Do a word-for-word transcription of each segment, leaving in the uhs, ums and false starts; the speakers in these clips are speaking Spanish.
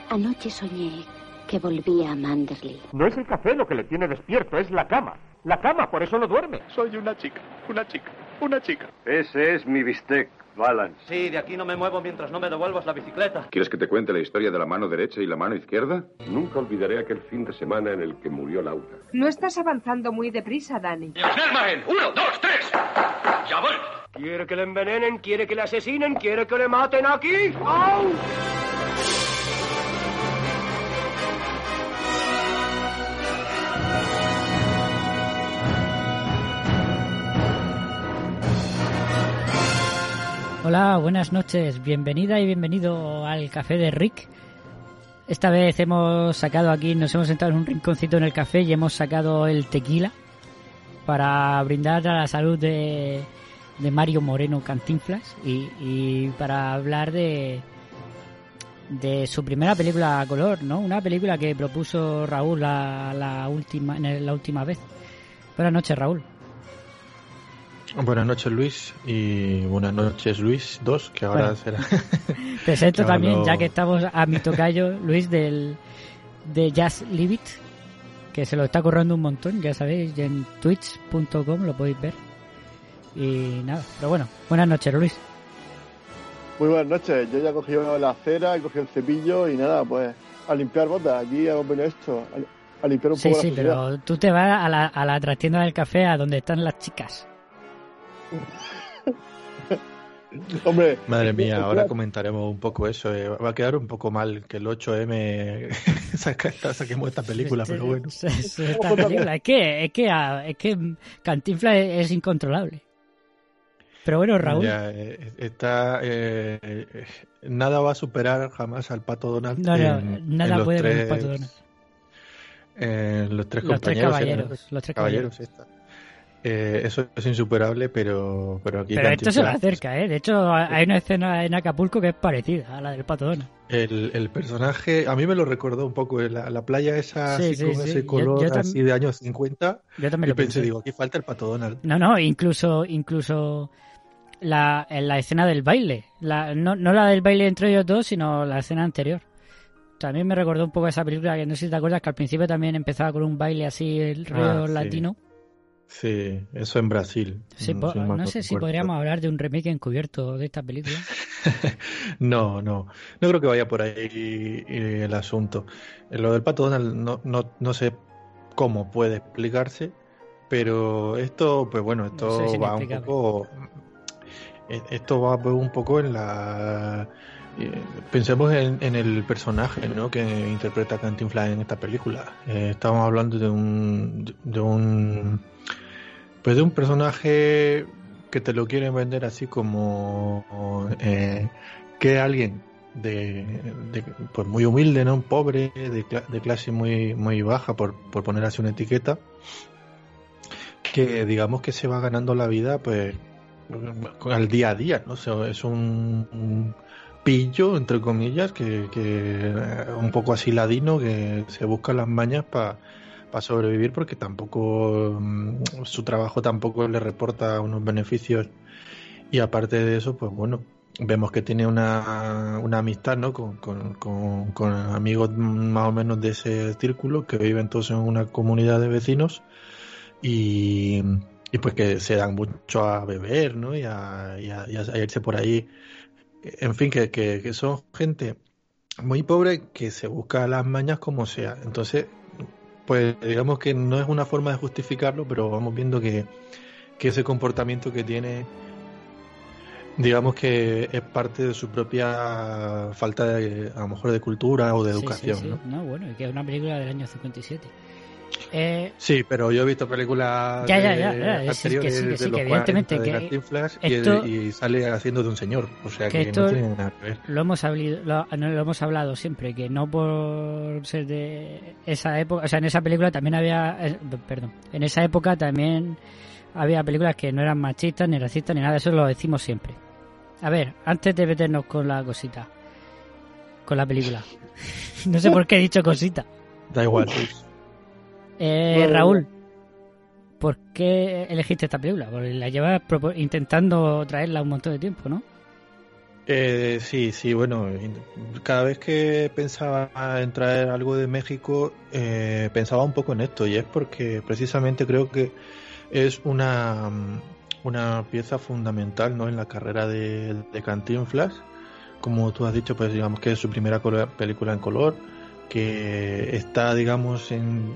Anoche soñé que volvía a Manderley. No es el café lo que le tiene despierto, es la cama. La cama, por eso no duerme. Soy una chica, una chica, una chica. Ese es mi bistec, Valance. Sí, de aquí no me muevo mientras no me devuelvas la bicicleta. ¿Quieres que te cuente la historia de la mano derecha y la mano izquierda? Nunca olvidaré aquel fin de semana en el que murió Laura. No estás avanzando muy deprisa, Dani. ¡Schnellmachen! ¡Uno, dos, tres! ¡Ya voy! ¿Quiere que le envenenen? ¿Quiere que le asesinen? ¿Quiere que le maten aquí? ¡Au! Hola, buenas noches, bienvenida y bienvenido al Café de Rick. Esta vez hemos sacado aquí, nos hemos sentado en un rinconcito en el café y hemos sacado el tequila para brindar a la salud de, de Mario Moreno Cantinflas y, y para hablar de, de su primera película a color, ¿no? Una película que propuso Raúl la, la, última, la última vez. Buenas noches, Raúl. Buenas noches, Luis, y buenas noches, Luis dos, que ahora bueno, será... Presento también, lo... ya que estamos a mi tocayo, Luis, del de Just Leave It, que se lo está currando un montón, ya sabéis, en twitch punto com lo podéis ver. Y nada, pero bueno, buenas noches, Luis. Muy buenas noches, yo ya he cogido la cera, he cogido el cepillo y nada, pues a limpiar botas, aquí hemos venido esto, a, a limpiar un sí, poco sí, la Sí, sí, pero tú te vas a la, a la trastienda del café, a donde están las chicas. Hombre, madre mía, ahora comentaremos un poco eso. Eh. Va a quedar un poco mal que el ocho eme saca, saquemos esta película, pero bueno. Esta película, es que es que es que Cantinflas es, es incontrolable. Pero bueno, Raúl. Ya, eh, está, eh, nada va a superar jamás al Pato Donald. No, no, en, nada en puede tres, ver el Pato Donald. Eh, los tres los compañeros. Tres caballeros, eran, los tres caballeros. caballeros Eh, eso es insuperable, pero pero aquí pero esto se le acerca, ¿eh? De hecho, hay una escena en Acapulco que es parecida a la del Pato Donald. El, el personaje, a mí me lo recordó un poco, la, la playa esa sí, así sí, con sí. ese color yo, yo tam... así de años cincuenta. Yo también y lo pensé, pensé, digo, aquí falta el Pato Donald. No, no, incluso incluso la, la escena del baile. La, no, no la del baile entre ellos dos, sino la escena anterior. También me recordó un poco esa película, que no sé si te acuerdas, que al principio también empezaba con un baile así, el río ah, sí. latino. Sí, eso en Brasil. Sí, no, po- no, no sé si podríamos hablar de un remake encubierto de esta película. no, no. No creo que vaya por ahí el asunto. Lo del Pato Donald no, no, no sé cómo puede explicarse, pero esto, pues bueno, esto no sé si va un poco... Esto va un poco en la... Pensemos en, en el personaje, ¿no?, que interpreta Cantinflas en esta película. Eh, estamos hablando de un... de un pues de un personaje que te lo quieren vender así como eh, que alguien de, de pues muy humilde, no, pobre, de, de clase muy muy baja, por, por poner así una etiqueta, que digamos que se va ganando la vida pues al día a día, ¿no? O sea, es un, un pillo, entre comillas, que, que un poco así ladino, que se busca las mañas para para sobrevivir, porque tampoco su trabajo tampoco le reporta unos beneficios, y aparte de eso, pues bueno, vemos que tiene una, una amistad, ¿no?, con, con, con, con amigos más o menos de ese círculo, que viven todos en una comunidad de vecinos, y, y pues que se dan mucho a beber, ¿no?, y a, y a, y a irse por ahí, en fin, que, que, que son gente muy pobre que se busca las mañas como sea. Entonces, pues digamos que no es una forma de justificarlo, pero vamos viendo que, que ese comportamiento que tiene, digamos que es parte de su propia falta de, a lo mejor, de cultura o de educación. Sí, sí, sí. ¿no? No, bueno, y que es una película del año cincuenta y siete. Eh... Sí, pero yo he visto películas ya, ya, ya, ya, anteriores sí, que sí, que sí, de los que evidentemente de que Cantinflas esto, y, y sale haciendo de un señor, o sea que, que no tiene nada que ver. Lo hemos hablado, lo, no, lo hemos hablado siempre, que no por ser de esa época, o sea, en esa película también había, eh, perdón, en esa época también había películas que no eran machistas, ni racistas, ni nada, eso lo decimos siempre. A ver, antes de meternos con la cosita, con la película, no sé por qué he dicho cosita. Da igual, Luis. Eh, Raúl, ¿por qué elegiste esta película? Porque la llevas propo- intentando traerla un montón de tiempo, ¿no? Eh, sí, sí, bueno, cada vez que pensaba en traer algo de México, eh, pensaba un poco en esto, y es porque precisamente creo que es una, una pieza fundamental, ¿no?, en la carrera de, de Cantinflas. Como tú has dicho, pues digamos que es su primera película en color, que está, digamos, en,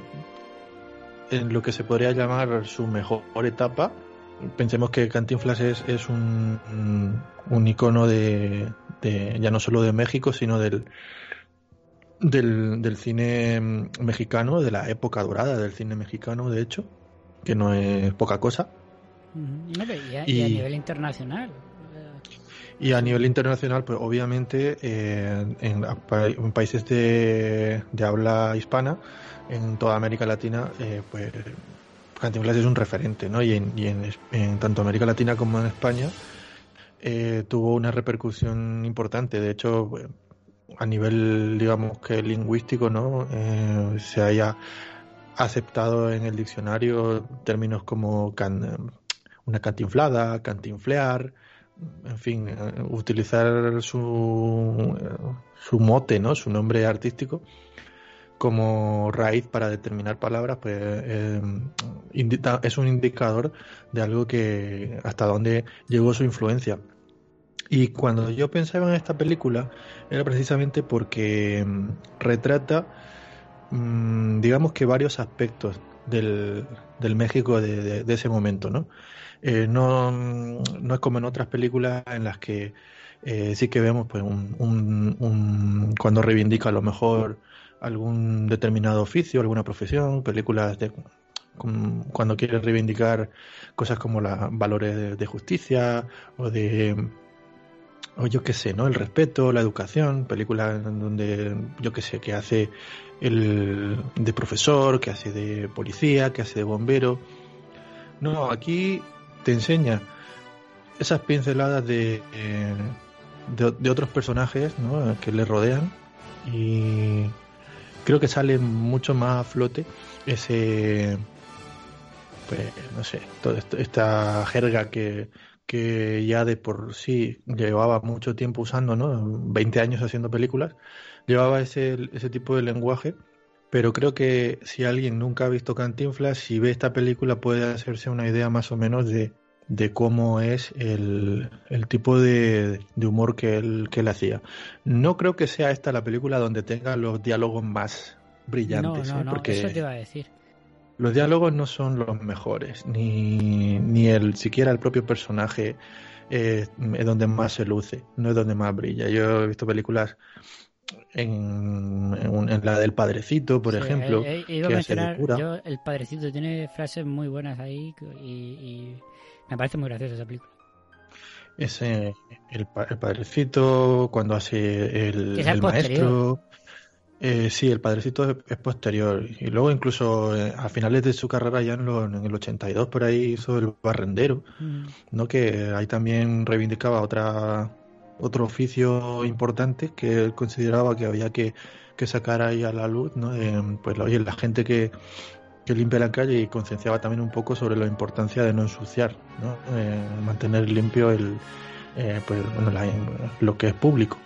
en lo que se podría llamar su mejor etapa. Pensemos que Cantinflas es, es un, un, un icono de, de ya no solo de México, sino del, del, del cine mexicano, de la época dorada del cine mexicano, de hecho, que no es poca cosa. Uh-huh. No, y, a, y, y a nivel internacional. Y a nivel internacional, pues obviamente eh, en, en países de, de habla hispana, en toda América Latina, eh, pues Cantinflas es un referente, ¿no? Y en, y en, en tanto América Latina como en España eh, tuvo una repercusión importante. De hecho, a nivel, digamos que lingüístico, ¿no? Eh, se haya aceptado en el diccionario términos como can, una cantinflada, cantinflear, en fin, utilizar su, su mote, ¿no?, su nombre artístico como raíz para determinar palabras, pues eh, indica, es un indicador de algo que hasta dónde llegó su influencia. Y cuando yo pensaba en esta película era precisamente porque mmm, retrata mmm, digamos que varios aspectos del, del México de, de, de ese momento, ¿no? Eh, no, no es como en otras películas en las que eh, sí que vemos pues un, un, un cuando reivindica a lo mejor algún determinado oficio, alguna profesión, películas de con, cuando quiere reivindicar cosas como los valores de, de justicia o de o yo qué sé, ¿no?, el respeto, la educación, películas en donde yo qué sé, que hace el de profesor, que hace de policía, que hace de bombero. No, aquí te enseña esas pinceladas de, eh, de, de otros personajes, ¿no?, que le rodean, y creo que sale mucho más a flote ese, pues no sé, toda esta jerga que, que ya de por sí llevaba mucho tiempo usando, ¿no?, veinte años haciendo películas, llevaba ese, ese tipo de lenguaje. Pero creo que si alguien nunca ha visto Cantinflas, si ve esta película puede hacerse una idea más o menos de, de cómo es el, el tipo de, de humor que él, que él hacía. No creo que sea esta la película donde tenga los diálogos más brillantes. No, no, ¿eh? no, Porque eso te iba a decir. Los diálogos no son los mejores, ni, ni el siquiera el propio personaje eh, es donde más se luce, no es donde más brilla. Yo he visto películas... En, en, en la del Padrecito, por sí, ejemplo, he, he iba a mencionar, yo, el Padrecito tiene frases muy buenas ahí y, y me parece muy graciosa esa película. Ese el, el Padrecito, cuando hace el, el maestro, eh, sí, el Padrecito es, es posterior, y luego incluso eh, a finales de su carrera ya en, lo, en el ochenta y dos por ahí hizo El Barrendero, mm. ¿no?, que ahí también reivindicaba otra otro oficio importante que él consideraba que había que, que sacar ahí a la luz, ¿no? Eh, pues oye, la gente que, que limpia la calle, y concienciaba también un poco sobre la importancia de no ensuciar, ¿no? Eh, mantener limpio el eh, pues bueno la, lo que es público.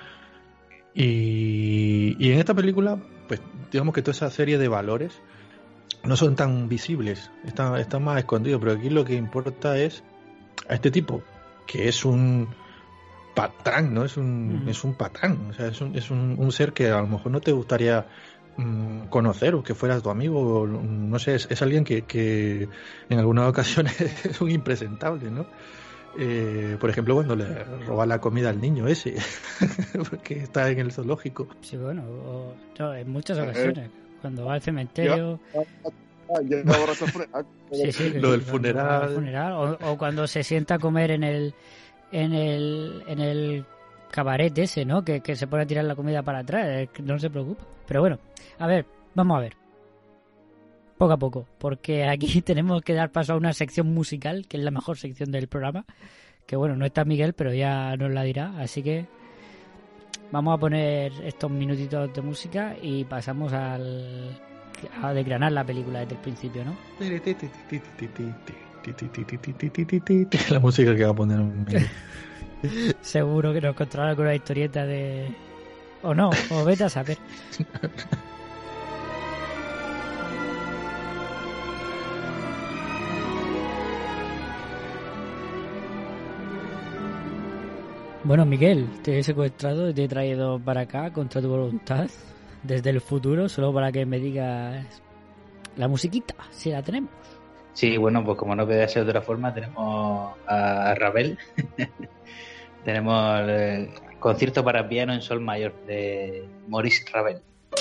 Y, y en esta película, pues digamos que toda esa serie de valores no son tan visibles, están, están más escondidos, pero aquí lo que importa es a este tipo, que es un patán, ¿no? Es un, uh-huh. es un patán, o sea, es un, es un, un ser que a lo mejor no te gustaría mmm, conocer, o que fuera tu amigo, o, no sé, es, es alguien que, que en algunas ocasiones es un impresentable, ¿no? Eh, por ejemplo, cuando le roba la comida al niño ese, porque está en el zoológico. Sí, bueno, o, no, en muchas ocasiones, cuando va al cementerio... Ya, ya sí, sí, lo del funeral, funeral o, o cuando se sienta a comer en el en el en el cabaret ese, ¿no? Que, que se pone a tirar la comida para atrás, no se preocupa. Pero bueno, a ver, vamos a ver. Poco a poco, porque aquí tenemos que dar paso a una sección musical, que es la mejor sección del programa. Que bueno, no está Miguel, pero ya nos la dirá. Así que vamos a poner estos minutitos de música y pasamos al a desgranar la película desde el principio, ¿no? La música que va a poner un... Seguro que nos encontrará con una historieta de... O no, o vete a saber. Bueno, Miguel, te he secuestrado y te he traído para acá contra tu voluntad, desde el futuro, solo para que me digas la musiquita, si la tenemos. Sí, bueno, pues como no podía ser de otra forma, tenemos a Ravel. Tenemos el concierto para piano en sol mayor de Maurice Ravel.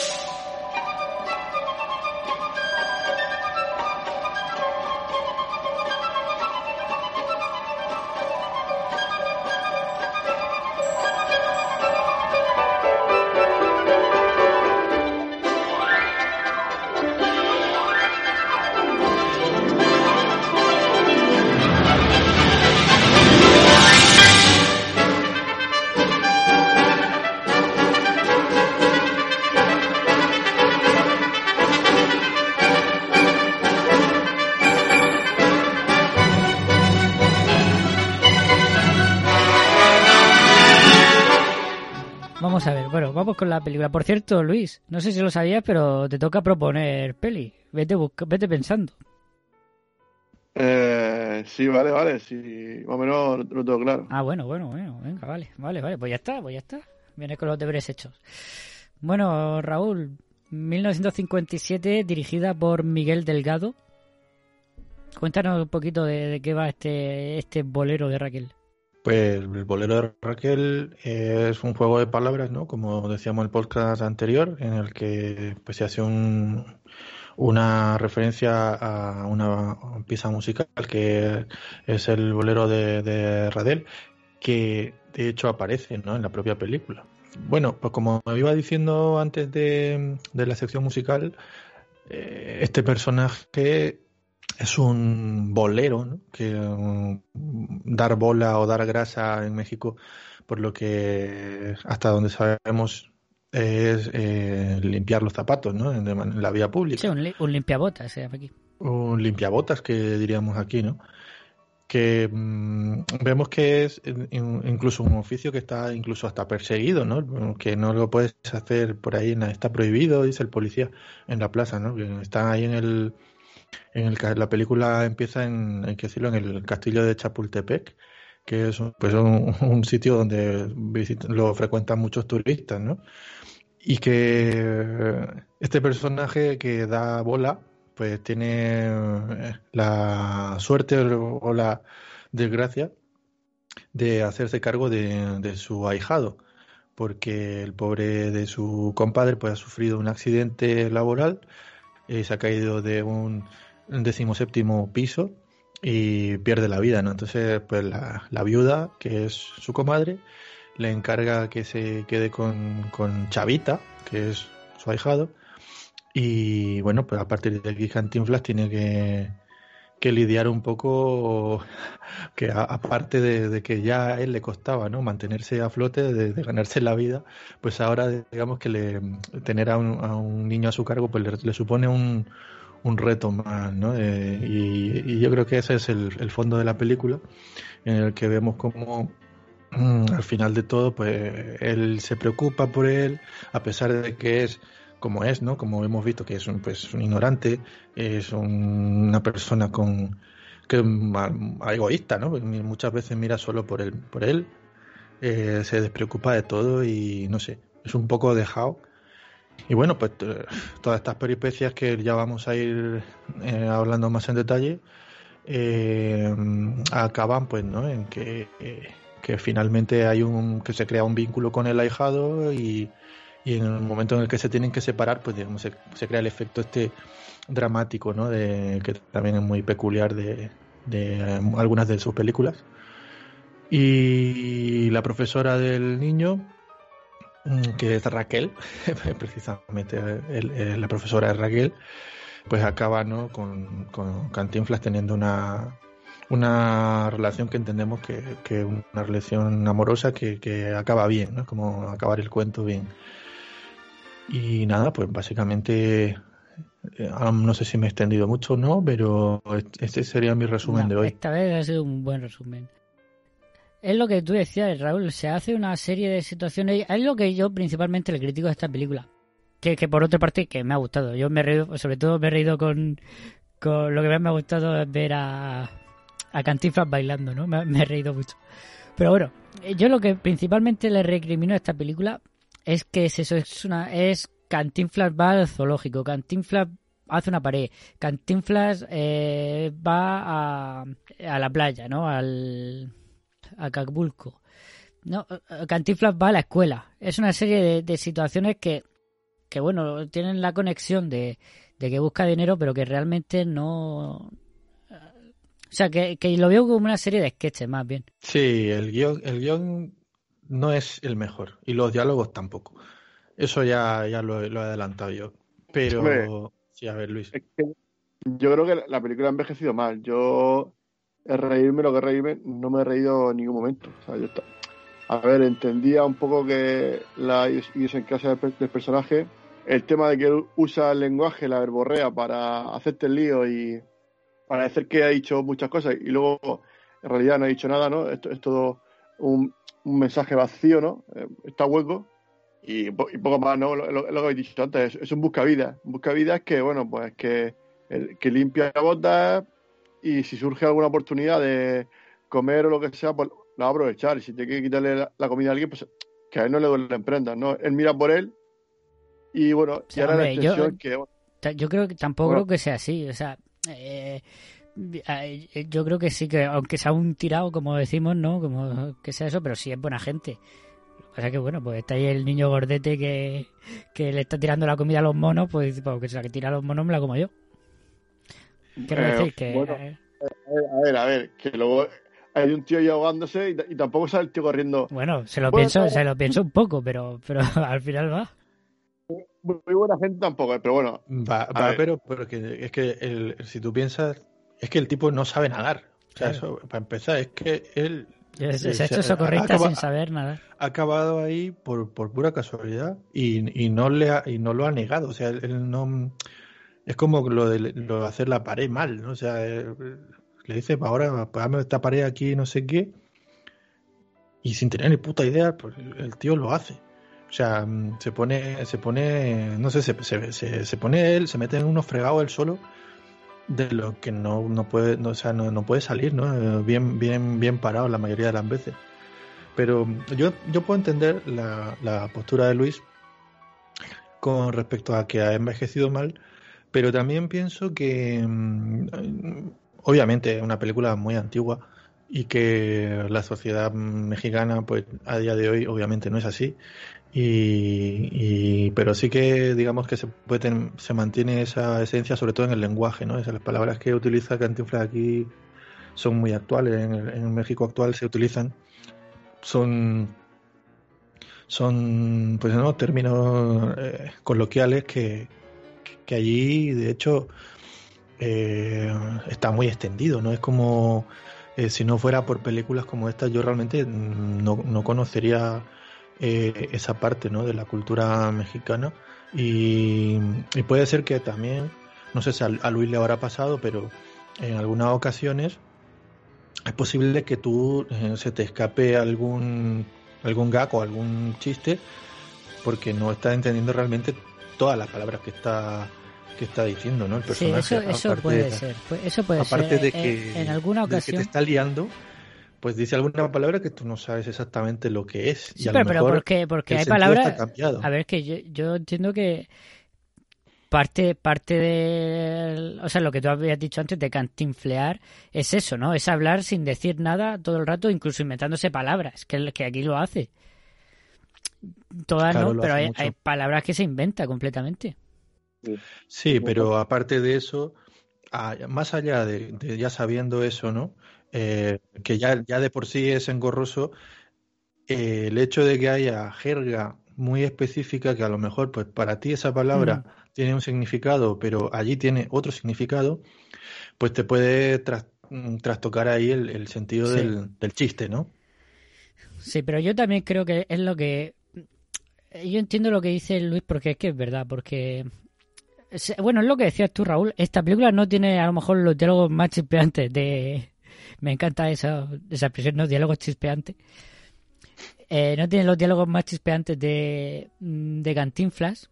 Vamos a ver, bueno, vamos con la película. Por cierto, Luis, no sé si lo sabías, pero te toca proponer peli. Vete busca, vete pensando. Eh, sí, vale, vale, sí, más o menos lo tengo claro. Ah, bueno, bueno, bueno, venga, vale, vale, vale, pues ya está, pues ya está. Vienes con los deberes hechos. Bueno, Raúl, mil novecientos cincuenta y siete, dirigida por Miguel Delgado. Cuéntanos un poquito de, de qué va este, este bolero de Raquel. Pues el bolero de Raquel es un juego de palabras, ¿no? Como decíamos en el podcast anterior, en el que pues se hace un, una referencia a una pieza musical que es el bolero de, de Ravel, que de hecho aparece, ¿no?, en la propia película. Bueno, pues como iba diciendo antes de, de la sección musical, eh, este personaje es un bolero, ¿no?, que um, dar bola o dar grasa en México, por lo que hasta donde sabemos es eh, limpiar los zapatos, ¿no?, en, en la vía pública. Sí, un, li- un limpiabotas se llama aquí. Un limpiabotas, que diríamos aquí, ¿no? Que mmm, vemos que es incluso un oficio que está incluso hasta perseguido, ¿no? Que no lo puedes hacer por ahí, está prohibido, dice el policía en la plaza, ¿no? Que está ahí en el... En el, la película empieza en, hay que decirlo, en el castillo de Chapultepec, que es un, pues un, un sitio donde visitan, lo frecuentan muchos turistas, ¿no? Y que este personaje que da bola, pues tiene la suerte o la desgracia de hacerse cargo de, de su ahijado, porque el pobre de su compadre pues ha sufrido un accidente laboral. Eh, se ha caído de un decimoséptimo piso y pierde la vida, ¿no? Entonces, pues la, la viuda, que es su comadre, le encarga que se quede con, con Chavita, que es su ahijado, y bueno, pues a partir de aquí Cantinflas tiene que, que lidiar un poco, que a, aparte de, de que ya a él le costaba, ¿no?, mantenerse a flote, de, de ganarse la vida, pues ahora digamos que le, tener a un, a un niño a su cargo pues le, le supone un, un reto más, ¿no? Eh, y, y yo creo que ese es el, el fondo de la película, en el que vemos cómo mmm, al final de todo pues él se preocupa por él, a pesar de que es como es, ¿no? Como hemos visto que es un, pues, un ignorante, es un, una persona con que egoísta, ¿no? Muchas veces mira solo por él, por él, eh, se despreocupa de todo y no sé, es un poco dejado. Y bueno, pues t- todas estas peripecias que ya vamos a ir eh, hablando más en detalle, eh, acaban, pues, ¿no?, en que, eh, que finalmente hay un que se crea un vínculo con el ahijado y Y en el momento en el que se tienen que separar, pues digamos, se, se crea el efecto este dramático, ¿no?, de, que también es muy peculiar de, de um, algunas de sus películas. Y la profesora del niño, que es Raquel, precisamente el, el, la profesora de Raquel, pues acaba, ¿no?, con, con Cantinflas teniendo una, una relación que entendemos que es que una relación amorosa que, que acaba bien, ¿no?, como acabar el cuento bien. Y nada, pues básicamente eh, no sé si me he extendido mucho o no, pero este sería mi resumen no, de hoy. Esta vez ha sido un buen resumen. es lo que tú decías, Raúl, se hace una serie de situaciones, es lo que yo principalmente le critico a esta película, que, que por otra parte que me ha gustado, yo me he reído, sobre todo me he reído con, con lo que más me ha gustado es ver a, a Cantinflas bailando, ¿no? Me, me he reído mucho. Pero bueno, yo lo que principalmente le recrimino a esta película es que es eso, es una, es Cantinflas va al zoológico, Cantinflas hace una pared, Cantinflas eh, va a, a la playa, ¿no? Al a Acapulco. No, Cantinflas va a la escuela. Es una serie de, de situaciones que, que, bueno, tienen la conexión de, de que busca dinero, pero que realmente no... O sea, que, que lo veo como una serie de sketches, más bien. Sí, el guión, el guión no es el mejor, y los diálogos tampoco. Eso ya, ya lo, lo he adelantado yo. Pero... Hombre, sí, a ver, Luis. Es que yo creo que la película ha envejecido mal. Yo... Es reírme lo que reírme, no me he reído en ningún momento. O sea, yo está... A ver, entendía un poco que la idiosincrasia del, del personaje, el tema de que él usa el lenguaje, la verborrea, para hacerte el lío y para decir que ha dicho muchas cosas y luego en realidad no ha dicho nada, ¿no? Esto es todo un, un mensaje vacío, ¿no? Eh, está hueco y, y poco más, ¿no? Lo, lo, lo que he dicho antes, es, es un buscavidas. Un buscavidas que, bueno, pues que, el, que limpia botas. Y si surge alguna oportunidad de comer o lo que sea, pues la va a aprovechar. Y si tiene que quitarle la, la comida a alguien, pues que a él no le duele la emprenda, ¿no? Él mira por él y bueno, o sea, y ahora hombre, la extensión yo, que... Bueno, yo creo que tampoco bueno. creo que sea así, o sea... Eh, yo creo que sí, que aunque sea un tirado, como decimos, ¿no? Como que sea eso, pero sí es buena gente. Lo que pasa es que, bueno, pues está ahí el niño gordete que, que le está tirando la comida a los monos, pues, pues que se la que tira a los monos me la como yo. Quiero decir eh, que... Bueno, a ver, a ver, que luego hay un tío ahí ahogándose y, y tampoco sale el tío corriendo. Bueno, se lo bueno, pienso, se lo pienso un poco, pero, pero al final va. Muy buena gente tampoco, pero bueno. Va, va pero, pero que, es que el, si tú piensas, es que el tipo no sabe nadar. O sea, claro. Eso, para empezar, es que él... Se, se, se ha hecho socorrista sin saber nadar. Ha acabado ahí por, por pura casualidad y, y, no le ha, y no lo ha negado. O sea, él, él no... Es como lo de, lo de hacer la pared mal, ¿no? O sea, eh, le dice, ahora, pagame esta pared aquí, no sé qué. Y sin tener ni puta idea, pues el tío lo hace. O sea, se pone, se pone, no sé, se, se, se, se pone él, se mete en unos fregados él solo, de lo que no, no puede, no, o sea, no, no puede salir, ¿no? Bien, bien, bien parado la mayoría de las veces. Pero yo, yo puedo entender la, la postura de Luis con respecto a que ha envejecido mal. Pero también pienso que, obviamente, es una película muy antigua y que la sociedad mexicana, pues a día de hoy, obviamente no es así. Y, y pero sí que, digamos que se puede, se mantiene esa esencia, sobre todo en el lenguaje, ¿no? Esas las palabras que utiliza Cantinflas aquí son muy actuales. En, el, en México actual se utilizan, son, son, pues no, términos eh, coloquiales que que allí de hecho eh, está muy extendido, no es como eh, si no fuera por películas como esta yo realmente no, no conocería eh, esa parte, ¿no? De la cultura mexicana y, y puede ser que también, no sé si a, a Luis le habrá pasado, pero en algunas ocasiones es posible que tú eh, se te escape algún algún gag o algún chiste porque no estás entendiendo realmente todas las palabras que está que está diciendo, ¿no? El personaje. Sí, eso, eso puede de, ser. Eso puede aparte ser. de que, en, en alguna ocasión de que te está liando, pues dice alguna palabra que tú no sabes exactamente lo que es. Sí, y a pero, lo pero mejor porque, porque el hay sentido palabras. está cambiado. A ver, que yo, yo entiendo que parte parte de, o sea, lo que tú habías dicho antes de cantinflear es eso, ¿no? Es hablar sin decir nada todo el rato, incluso inventándose palabras, que, que aquí lo hace. Todas claro, no, pero hay, hay palabras que se inventa completamente. Sí, pero aparte de eso, más allá de, de ya sabiendo eso, ¿no? Eh, que ya, ya de por sí es engorroso, eh, el hecho de que haya jerga muy específica, que a lo mejor pues para ti esa palabra mm. tiene un significado, pero allí tiene otro significado, pues te puede tras, trastocar ahí el, el sentido sí. del, del chiste, ¿no? Sí, pero yo también creo que es lo que... Yo entiendo lo que dice Luis porque es que es verdad, porque... Bueno, es lo que decías tú, Raúl. Esta película no tiene a lo mejor los diálogos más chispeantes de... Me encanta esa, esa expresión, ¿no? Diálogos chispeantes. Eh, no tiene los diálogos más chispeantes de, de Cantinflas.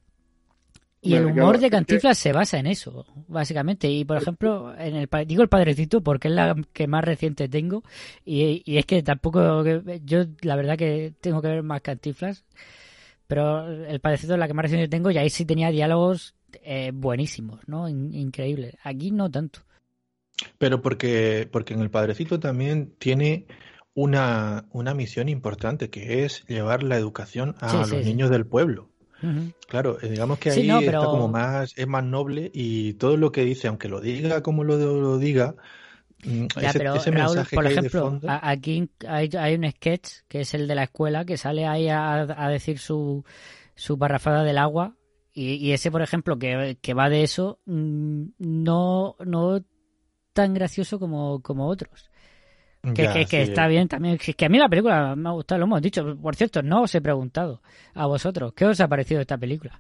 Y el humor de Cantinflas se basa en eso, básicamente. Y, por ejemplo, en el digo El Padrecito porque es la que más reciente tengo. Y, y es que tampoco... Yo, la verdad, que tengo que ver más Cantinflas. Pero El Padrecito es la que más reciente tengo. Y ahí sí tenía diálogos eh, buenísimos, ¿no? In- increíbles. Aquí no tanto. Pero porque, porque en El Padrecito también tiene una, una misión importante, que es llevar la educación a Sí, los sí, sí. niños del pueblo. Uh-huh. Claro, eh, digamos que Sí, ahí no, pero- está como más, es más noble, y todo lo que dice, aunque lo diga como lo, lo diga, mm, Ya, ese, pero ese Raúl, mensaje por que hay de ejemplo, fondo. a- aquí hay, hay un sketch que es el de la escuela que sale ahí a, a decir su, su parrafada del agua y, y ese, por ejemplo, que, que va de eso, mm, no, no tan gracioso como, como otros. Que, Ya, que, que sí, está eh. bien también. Que, que a mí la película me ha gustado, lo hemos dicho. Por cierto, no os he preguntado a vosotros, ¿qué os ha parecido esta película?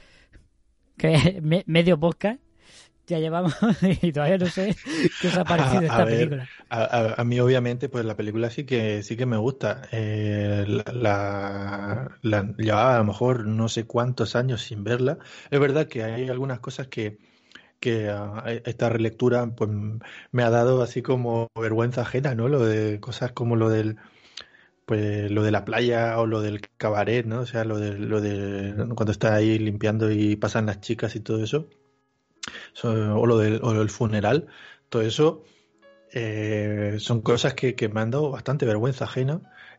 Que me- medio podcast ya llevamos y todavía no sé qué os ha parecido A, esta a ver, película. a, a- a mí obviamente pues la película sí que sí que me gusta. Eh, la, la, la- llevaba a lo mejor no sé cuántos años sin verla. Es verdad que hay algunas cosas que que ah, esta relectura pues me ha dado así como vergüenza ajena, ¿no? Lo de cosas como lo del pues lo de la playa o lo del cabaret, ¿no? O sea, lo de lo de cuando está ahí limpiando y pasan las chicas y todo eso. So- o lo del o lo del funeral, todo eso eh, son cosas que, que me han dado bastante vergüenza ajena.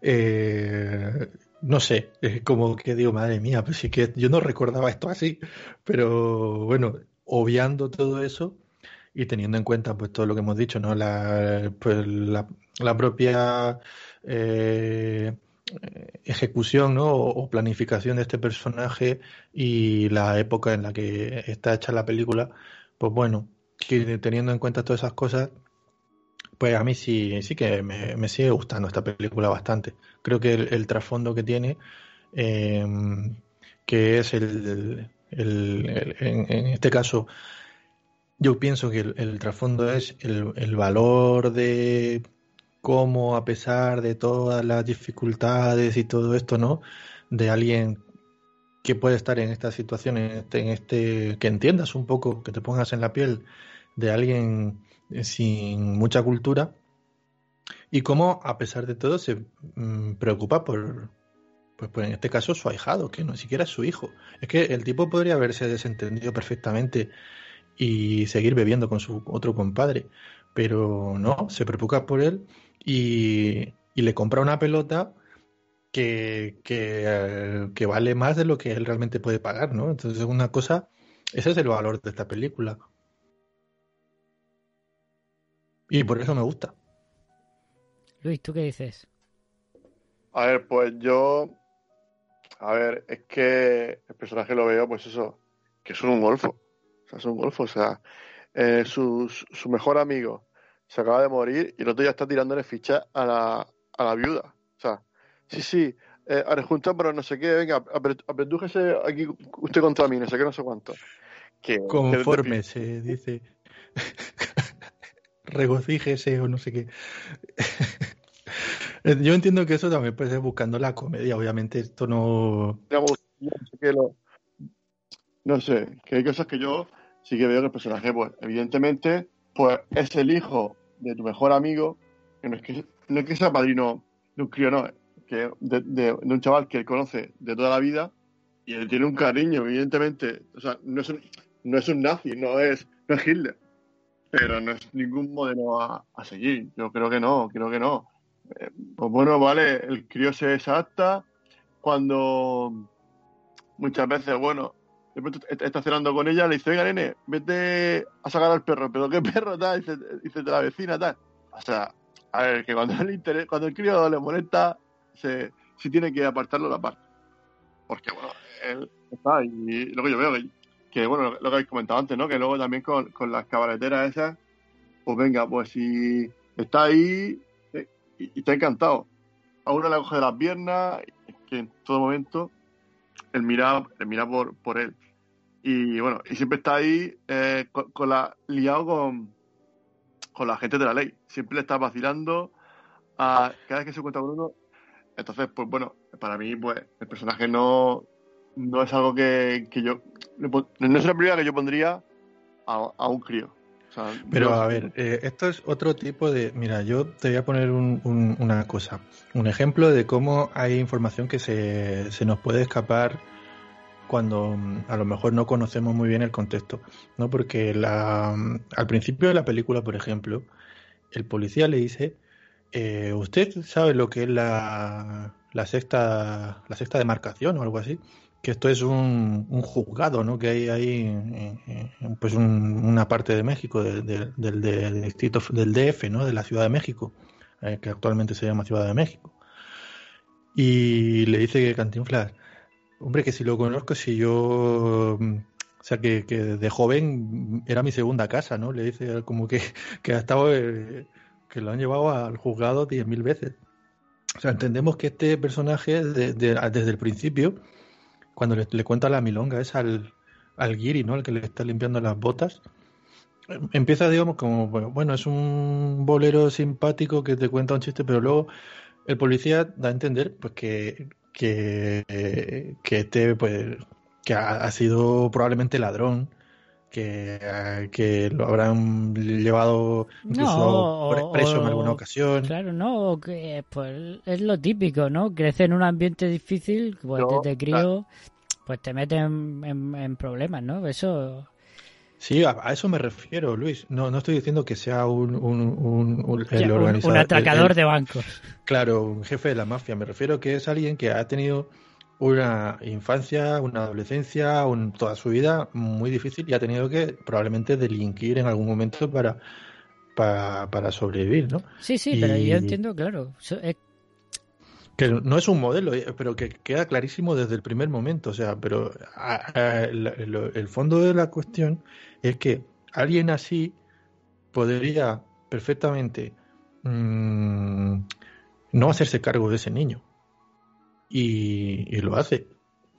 Eh, no sé, es como que digo, madre mía, pues sí que yo no recordaba esto así, pero bueno, obviando todo eso y teniendo en cuenta pues todo lo que hemos dicho, ¿no? La, pues, la, la propia eh, ejecución, ¿no? O, o planificación de este personaje y la época en la que está hecha la película, pues bueno, que teniendo en cuenta todas esas cosas, pues a mí sí, sí que me, me sigue gustando esta película bastante. Creo que el, el trasfondo que tiene, eh, que es el, el- el- en, en este caso, yo pienso que el, el trasfondo es el, el valor de cómo, a pesar de todas las dificultades y todo esto, ¿no? De alguien que puede estar en esta situación, en este, en este, que entiendas un poco, que te pongas en la piel de alguien eh, sin mucha cultura y cómo, a pesar de todo, se mm, preocupa por, pues, por, en este caso, su ahijado, que no siquiera es su hijo. Es que el tipo podría haberse desentendido perfectamente y seguir bebiendo con su otro compadre, pero no, se preocupa por él y, y le compra una pelota que, que, eh, que vale más de lo que él realmente puede pagar, ¿no? Entonces, una cosa, ese es el valor de esta película. Y por eso me gusta. Luis, ¿tú qué dices? A ver, pues yo. A ver, es que el personaje lo veo, pues eso, que es un golfo. O sea, es un golfo. O sea, eh, su, su mejor amigo se acaba de morir y el otro ya está tirándole ficha a la, a la viuda. O sea, sí, sí, eh, Arejunta, pero no sé qué, venga, apre- apretújese aquí usted contra mí, no sé qué, no sé cuánto. Que, que Conforme de- se dice, regocíjese o no sé qué. Yo entiendo que eso también puede ser buscando la comedia, obviamente esto no... digamos, no sé qué, lo- no sé, que hay cosas que yo sí que veo que el personaje, pues, evidentemente, pues es el hijo de tu mejor amigo, que no es que, no es que sea padrino de un crío, no, que de, de- de un chaval que él conoce de toda la vida y él tiene un cariño, evidentemente, o sea, no es un, no es un nazi, no es, no es Hitler, pero no es ningún modelo a, a seguir, yo creo que no, creo que no. Eh, pues bueno, vale, el crío se desata cuando muchas veces, bueno, de pronto está cenando con ella, le dice, venga, nene, vete a sacar al perro. ¿Pero qué perro tal? Dice, dice de la vecina tal. O sea, a ver, que cuando el, interés, cuando el crío le molesta, se, se tiene que apartarlo la parte. Porque, bueno, él está y lo que yo veo, que, que, bueno, lo que habéis comentado antes, ¿no? Que luego también con, con las cabareteras esas, pues venga, pues si está ahí eh, y, y está encantado. A uno le coge de las piernas, que en todo momento él mira, él mira por, por él. Y bueno, y siempre está ahí eh, con, con la liado con, con la gente de la ley. Siempre le está vacilando a cada vez que se encuentra con uno. Entonces, pues bueno, para mí, pues el personaje no, no es algo que, que yo... No es una película que yo pondría a, a un crío. O sea, Pero yo, a ver, eh, esto es otro tipo de... Mira, yo te voy a poner un, un, una cosa. Un ejemplo de cómo hay información que se, se nos puede escapar cuando a lo mejor no conocemos muy bien el contexto, ¿no? Porque la, al principio de la película, por ejemplo, el policía le dice... Eh, ¿Usted sabe lo que es la, la sexta la sexta demarcación o algo así? Que esto es un, un juzgado, ¿no? Que hay ahí, eh, eh, pues un, una parte de México, de, de, del, del distrito del D F, ¿no? De la Ciudad de México, eh, que actualmente se llama Ciudad de México. Y le dice que Cantinflas, hombre, que si lo conozco, si yo... O sea, que, que de joven era mi segunda casa, ¿no? Le dice como que, que ha estado... Eh, que lo han llevado al juzgado diez mil veces. O sea, entendemos que este personaje, de, de, desde el principio, cuando le, le cuenta la milonga, es al, al guiri, ¿no? El que le está limpiando las botas. Empieza, digamos, como, bueno, bueno, es un bolero simpático que te cuenta un chiste, pero luego el policía da a entender, pues, que, que, que este, pues, que ha, ha sido probablemente ladrón, que, que lo habrán llevado incluso no, preso o, en alguna ocasión. Claro, no, que pues es lo típico, ¿no? Crece en un ambiente difícil, pues no, desde crío, claro. Pues te meten en, en, en problemas, ¿no? Eso... Sí, a, a eso me refiero, Luis. No, no estoy diciendo que sea un, un, un, un el organizador, un atracador el, el, de bancos. Claro, un jefe de la mafia. Me refiero que es alguien que ha tenido una infancia, una adolescencia, un, toda su vida muy difícil y ha tenido que probablemente delinquir en algún momento para para, para sobrevivir, ¿no? Sí, sí, y... pero yo entiendo, claro. Es... Que no es un modelo, pero que queda clarísimo desde el primer momento. O sea, pero a, a, el, el fondo de la cuestión es que alguien así podría perfectamente mmm, no hacerse cargo de ese niño. Y, y lo hace.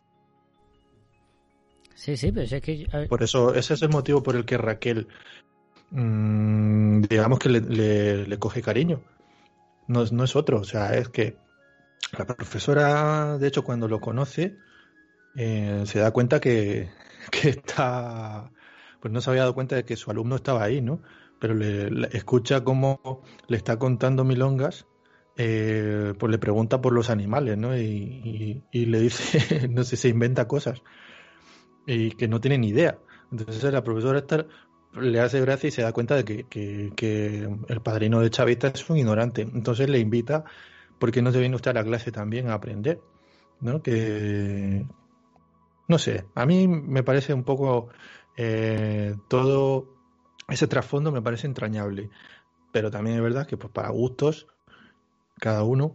Sí, sí, pero es que... A ver... Por eso, ese es el motivo por el que Raquel, mmm, digamos que le, le, le coge cariño. No, no es otro, o sea, es que la profesora, de hecho, cuando lo conoce, eh, se da cuenta que, que está... Pues no se había dado cuenta de que su alumno estaba ahí, ¿no? Pero le, le escucha cómo le está contando milongas. Eh, pues le pregunta por los animales, ¿no? Y, y, y le dice, no sé, se inventa cosas y que no tiene ni idea. Entonces la profesora esta le hace gracia y se da cuenta de que, que, que el padrino de Chavita es un ignorante. Entonces le invita, ¿por qué no se viene usted a la clase también a aprender? ¿No? Que no sé, a mí me parece un poco eh, todo ese trasfondo me parece entrañable, pero también es verdad que pues para gustos cada uno.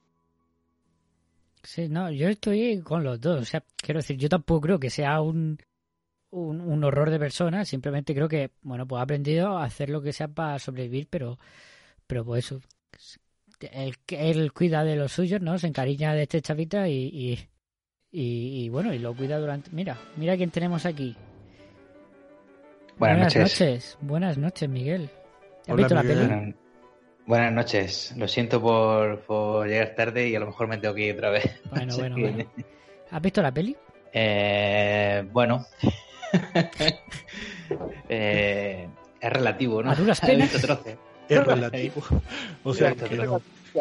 Sí, no, yo estoy con los dos. O sea, quiero decir, yo tampoco creo que sea un, un, un horror de persona. Simplemente creo que, bueno, pues ha aprendido a hacer lo que sea para sobrevivir, pero, pero pues eso. Él, él cuida de los suyos, ¿no? Se encariña de este chavita y, y, y, y bueno, y lo cuida durante... Mira, mira quién tenemos aquí. Buenas, Buenas noches. noches. Buenas noches, Miguel. ¿Has Hola, visto Miguel. la peli? Buenas noches. Lo siento por, por llegar tarde y a lo mejor me tengo que ir otra vez. Bueno, bueno, bueno. ¿Has visto la peli? Eh, bueno. eh, es relativo, ¿no? ¿A duras penas? He visto troces. Es relativo. O sea, que no.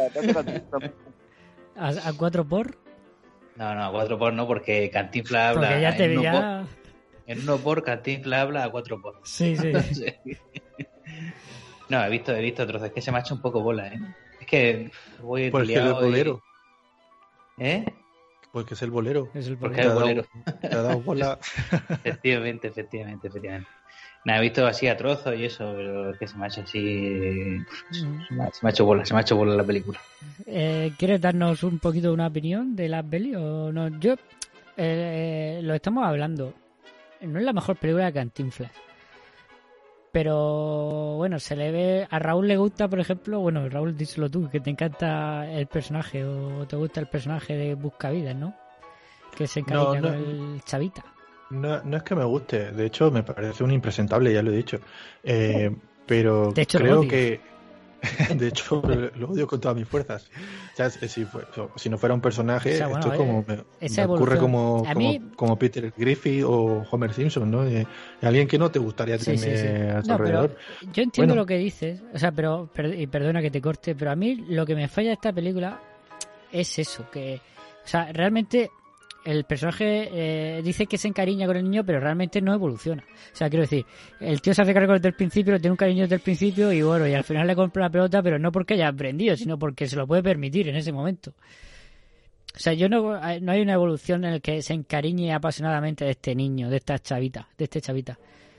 ¿A, a cuatro por? No, no, a cuatro por no, porque Cantinflas habla. Porque ya te en, uno veía... por, en uno por, Cantinflas habla a cuatro por. Sí, sí. No, he visto, he visto trozos. Es que se me ha hecho un poco bola, ¿eh? Es que voy Pues que el liado bolero. y... ¿Eh? Pues que es el bolero. Es el Porque es el bolero. Te ha dado bola. Efectivamente, efectivamente, efectivamente. Nada, he visto así a trozos y eso, pero es que se me ha hecho así... Se me ha, se me ha hecho bola, se me ha hecho bola la película. Eh, ¿Quieres darnos un poquito una opinión de la peli o no? Yo... Eh, lo estamos hablando. No es la mejor película de Cantinflas. Pero bueno, se le ve... A Raúl le gusta, por ejemplo... Bueno, Raúl, díselo tú, que te encanta el personaje o te gusta el personaje de Buscavidas, ¿no? Que se encariña No, no. con el chavita. No, no es que me guste, de hecho me parece un impresentable, ya lo he dicho. Eh, Pero de hecho, creo lo odio. que... De hecho, lo odio con todas mis fuerzas. O sea, si, fue, si no fuera un personaje, o sea, bueno, esto es como me, me ocurre como, como, mí... como Peter Griffith o Homer Simpson, ¿no? De, de alguien que no te gustaría tener sí, sí, sí. a tu no, alrededor. Pero yo entiendo bueno. lo que dices, o sea, pero y perdona que te corte, pero a mí lo que me falla de esta película es eso, que, o sea, realmente el personaje eh, dice que se encariña con el niño, pero realmente no evoluciona. O sea, quiero decir, el tío se hace cargo desde el principio, tiene un cariño desde el principio y bueno, y al final le compra la pelota, pero no porque haya aprendido, sino porque se lo puede permitir en ese momento. O sea, yo no, no hay una evolución en la que se encariñe apasionadamente de este niño, de esta chavita, de este chavita.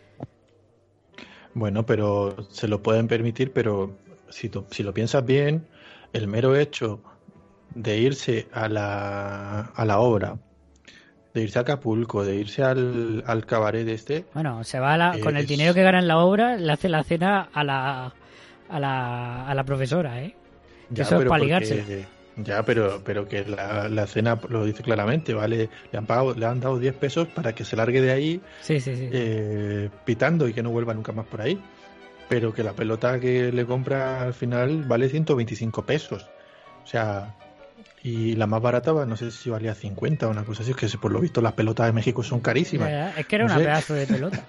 Bueno, pero se lo pueden permitir, pero si, tú, si lo piensas bien, el mero hecho de irse a la, a la obra, de irse a Acapulco, de irse al, al cabaret este... Bueno, se va a la, con el dinero que gana en la obra, le hace la cena a la a la, a la profesora, ¿eh? Ya, eso pero es para porque, ligársela. Ya, pero pero que la, la cena lo dice claramente, ¿vale? Le han pagado, le han dado diez pesos para que se largue de ahí sí, sí, sí. Eh, pitando y que no vuelva nunca más por ahí. Pero que la pelota que le compra al final vale ciento veinticinco pesos. O sea... Y la más barata, no sé si valía cincuenta o una cosa así, es que por lo visto las pelotas de México son carísimas. Ya, ya. Es que era no una sé. pedazo de pelota.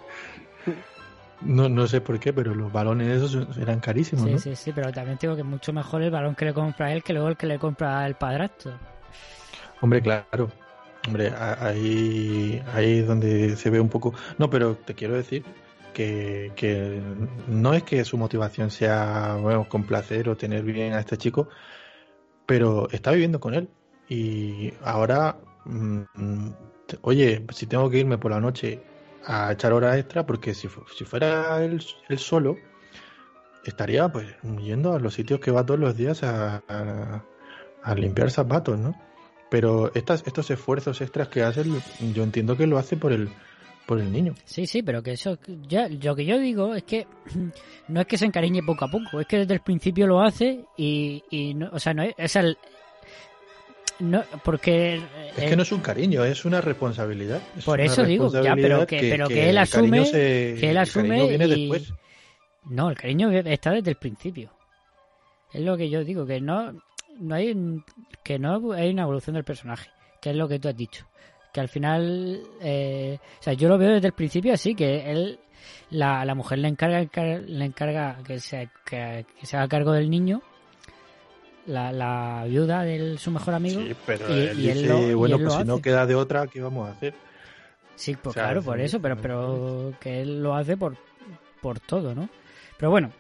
no, no sé por qué, pero los balones esos eran carísimos, sí, ¿no? Sí, sí, pero también digo que es mucho mejor el balón que le compra él que luego el que le compra el padrastro. Hombre, claro. Hombre, ahí, ahí es donde se ve un poco... No, pero te quiero decir que, que no es que su motivación sea, bueno, complacer o tener bien a este chico, pero está viviendo con él y ahora mmm, oye, si tengo que irme por la noche a echar horas extra, porque si, si fuera él, él solo estaría pues yendo a los sitios que va todos los días a, a, a limpiar zapatos, ¿no? Pero estas, estos esfuerzos extras que hace, yo entiendo que lo hace por el por el niño. Sí, sí, pero que eso, ya, lo que yo digo es que no es que se encariñe poco a poco, es que desde el principio lo hace y, y no, o sea, no es, es el, no, porque es eh, que no es un cariño, es una responsabilidad. Es por una eso digo, ya, pero que, que pero que, que él asume, se, que él asume viene y después. No, el cariño está desde el principio. Es lo que yo digo, que no, no hay, que no hay una evolución del personaje, que es lo que tú has dicho. Que al final, eh, o sea, yo lo veo desde el principio así, que él, la, la mujer le encarga, le encarga que se, que, que se haga cargo del niño, la, la viuda de su mejor amigo. Sí, pero y, él y dice, él lo, bueno, él pues lo si hace. no queda de otra, ¿qué vamos a hacer? Sí, pues o sea, claro, por sí, eso, pero, pero que él lo hace por, por todo, ¿no? Pero bueno,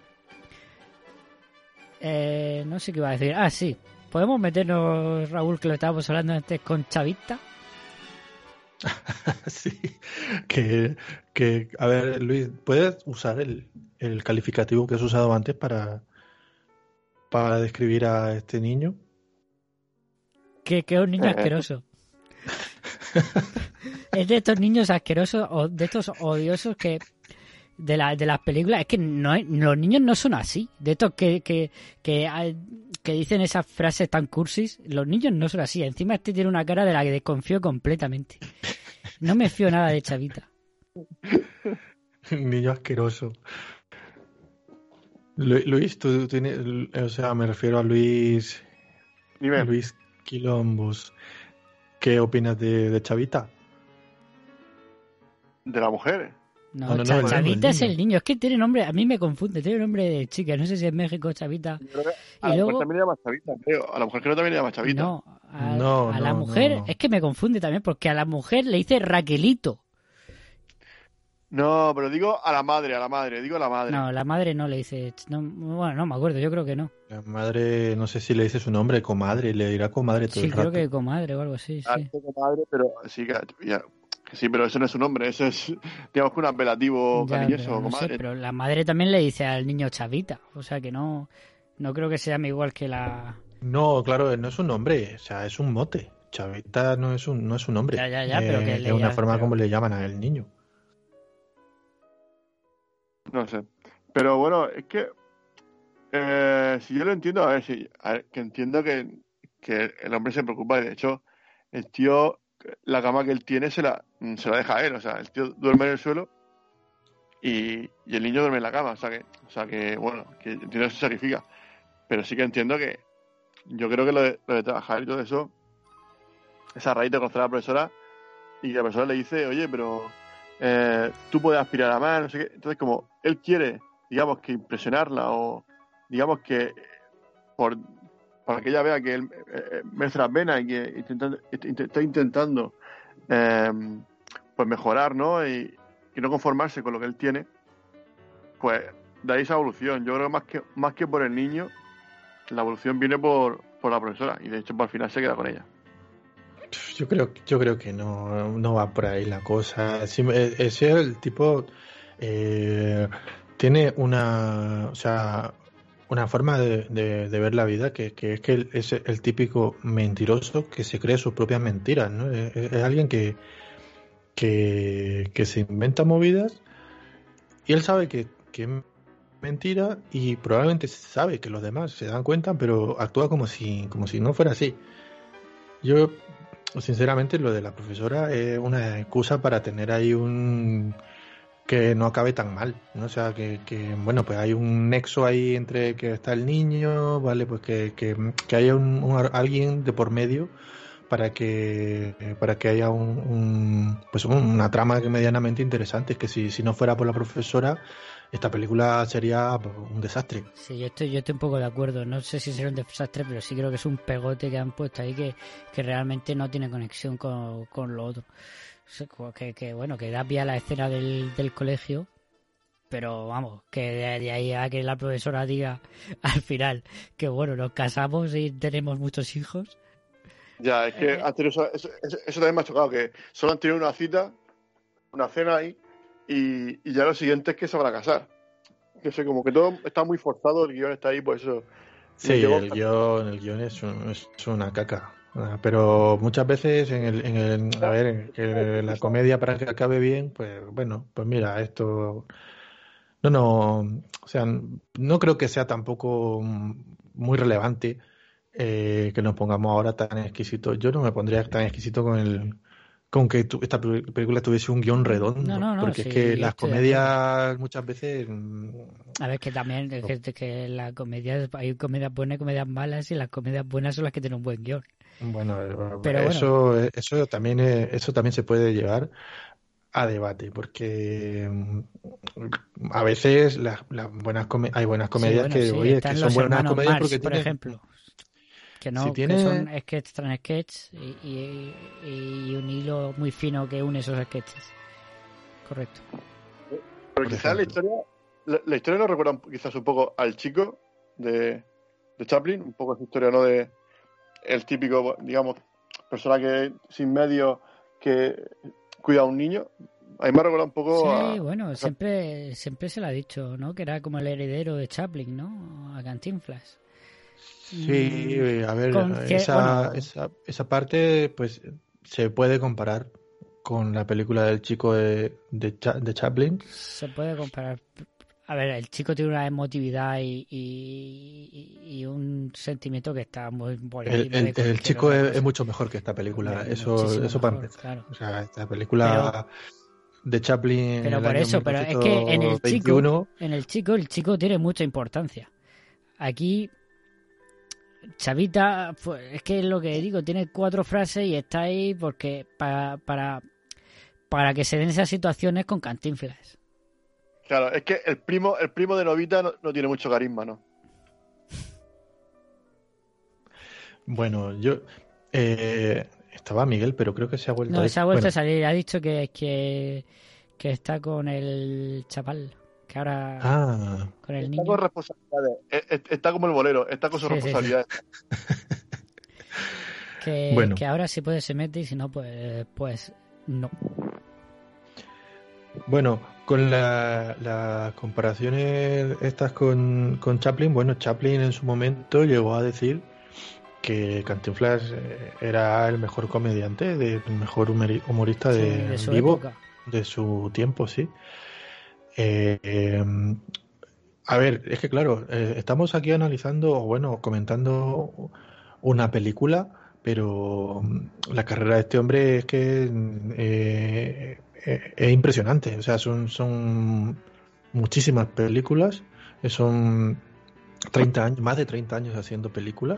eh, no sé qué iba a decir. Ah, sí, podemos meternos, Raúl, que lo estábamos hablando antes, con Chavita. Sí, que, que, a ver, Luis, ¿puedes usar el, el calificativo que has usado antes para, para describir a este niño? Que, que es un niño asqueroso. Es de estos niños asquerosos o de estos odiosos que de, la, de las películas. Es que no hay, los niños no son así. De estos que, que, que, que dicen esas frases tan cursis. Los niños no son así. Encima este tiene una cara de la que desconfío completamente. No me fío nada de Chavita. Niño asqueroso. Lu, Luis, tú tienes, o sea, me refiero a Luis. Dime. Luis Quilombos. ¿Qué opinas de, de Chavita? ¿De la mujer? No, no, no, Ch- no Chavita el es el niño. Es que tiene nombre, a mí me confunde. Tiene nombre de chica. No sé si es México Chavita. A la mujer también le llama Chavita, creo. A la mujer creo también le llama Chavita. No, a, no, a no, la mujer no, no. es que me confunde también porque a la mujer le dice Raquelito. No, pero digo a la madre, a la madre, digo a la madre. No, la madre no le dice. No, bueno, no me acuerdo, yo creo que no. La madre, no sé si le dice su nombre, comadre, le dirá comadre todo Sí, el rato. creo que comadre o algo así. Ah, Sí. comadre, pero sí, que, ya, que sí, pero eso no es su nombre, eso es, digamos que un apelativo Ya, cariñoso, pero, no comadre. sé, pero la madre también le dice al niño Chavita. O sea que no, no creo que se llame igual que la. No, claro, no es un nombre, o sea, es un mote. Chavita no es un, no es un nombre. Ya, ya, ya, pero que eh, le es una llama- forma pero- como le llaman al niño. No sé. Pero bueno, es que eh, si yo lo entiendo, a ver, si, a ver, que entiendo que, que el hombre se preocupa y de hecho el tío, la cama que él tiene se la, se la deja a él, o sea, el tío duerme en el suelo y, y el niño duerme en la cama, o sea que, o sea que bueno, que entiendo que se sacrifica, pero sí que entiendo que yo creo que lo de, lo de trabajar y todo eso, esa raíz de conocer a la profesora y que la profesora le dice, oye, pero eh, tú puedes aspirar a más, no sé qué, entonces como él quiere, digamos que impresionarla o digamos que por para que ella vea que él eh, merece la pena y que intenta, está intentando eh, pues mejorar, ¿no? Y, y no conformarse con lo que él tiene, pues de ahí esa evolución. Yo creo que más que más que por el niño, la evolución viene por, por la profesora y de hecho por al final se queda con ella. Yo creo, yo creo que no, no va por ahí la cosa. Sí, ese el tipo eh, tiene una, o sea, una forma de, de, de ver la vida que, que es que él es el típico mentiroso que se cree sus propias mentiras, ¿no? Es, es alguien que, que, que se inventa movidas y él sabe que, que es mentira y probablemente sabe que los demás se dan cuenta, pero actúa como si, como si no fuera así. Yo, sinceramente, lo de la profesora es una excusa para tener ahí un... que no acabe tan mal, ¿no? O sea, que, que bueno, pues hay un nexo ahí entre que está el niño, ¿vale? Pues que, que, que haya un, un, alguien de por medio para que para que haya un, un pues una trama que medianamente interesante. Es que si, si no fuera por la profesora, esta película sería un desastre. Sí, yo estoy, yo estoy un poco de acuerdo. No sé si será un desastre, pero sí creo que es un pegote que han puesto ahí que, que realmente no tiene conexión con, con lo otro. Que, que bueno, que da pie a la escena del, del colegio, pero vamos, que de, de ahí a que la profesora diga al final que bueno, nos casamos y tenemos muchos hijos. Ya, es que eh, han tenido eso, eso, eso también me ha chocado, que solo han tenido una cita, una cena ahí, y, y ya lo siguiente es que se van a casar. Que sé, como que todo está muy forzado, el guión está ahí, pues eso. Sí, el guión, el guión es, un, es una caca. Pero muchas veces en el, en el a ver, en, que la comedia para que acabe bien, pues bueno, pues mira, esto no, no, o sea, no creo que sea tampoco muy relevante eh, que nos pongamos ahora tan exquisitos. Yo no me pondría tan exquisito con el con que tu, esta película tuviese un guión redondo, no, no, no, porque sí, es que las comedias muchas veces... A ver, que también es que, que la comedia, hay comedias buenas y comedias malas, y las comedias buenas son las que tienen un buen guión. Bueno, pero eso, bueno. eso también es, eso también se puede llevar a debate, porque a veces las, las buenas come- hay buenas comedias sí, bueno, que, sí, oye, que son buenas comedias Marx, porque por tienen, ejemplo, que no, si tiene... que son sketches tras sketches y, y, y un hilo muy fino que une esos sketches. Correcto. Pero quizás la historia, la, la historia nos recuerda quizás un poco al chico de, de Chaplin, un poco esa historia, ¿no? De el típico, digamos, persona que sin medios que cuida a un niño. A mí me recuerda un poco sí, a... bueno, siempre siempre se le ha dicho, ¿no? Que era como el heredero de Chaplin, ¿no? A Cantinflas. Sí, a ver, que, esa, bueno, esa, esa parte pues se puede comparar con la película del chico de, de, Cha, de Chaplin. Se puede comparar. A ver, el chico tiene una emotividad y, y, y un sentimiento que está muy por encima El, el, el chico es, es mucho mejor que esta película, Hombre, eso, eso para empezar. Claro. O sea, esta película pero, de Chaplin. Pero por eso, pero es que en el chico, en el chico, el chico tiene mucha importancia. Aquí, Chavita, pues, es que es lo que digo, tiene cuatro frases y está ahí porque para, para, para que se den esas situaciones con Cantinflas. Claro, es que el primo, el primo de Novita no, no tiene mucho carisma, ¿no? Bueno, yo eh, estaba Miguel, pero creo que se ha vuelto no, a se ha vuelto bueno. a salir. Ha dicho que, que, que está con el chaval, que ahora ah, con el está niño. Con responsabilidades. Está como el bolero, está con sus sí, responsabilidades. Sí, sí. que, bueno. que ahora si puede se mete y si no, pues, pues no. Bueno, con las la comparaciones estas con, con Chaplin, bueno, Chaplin en su momento llegó a decir que Cantinflas era el mejor comediante, de, el mejor humorista de, sí, de su vivo época. De su tiempo, sí. Eh, eh, a ver, es que claro, eh, estamos aquí analizando, o bueno, comentando una película, pero la carrera de este hombre es que eh, es impresionante. O sea, son, son muchísimas películas, son treinta años, más de treinta años haciendo películas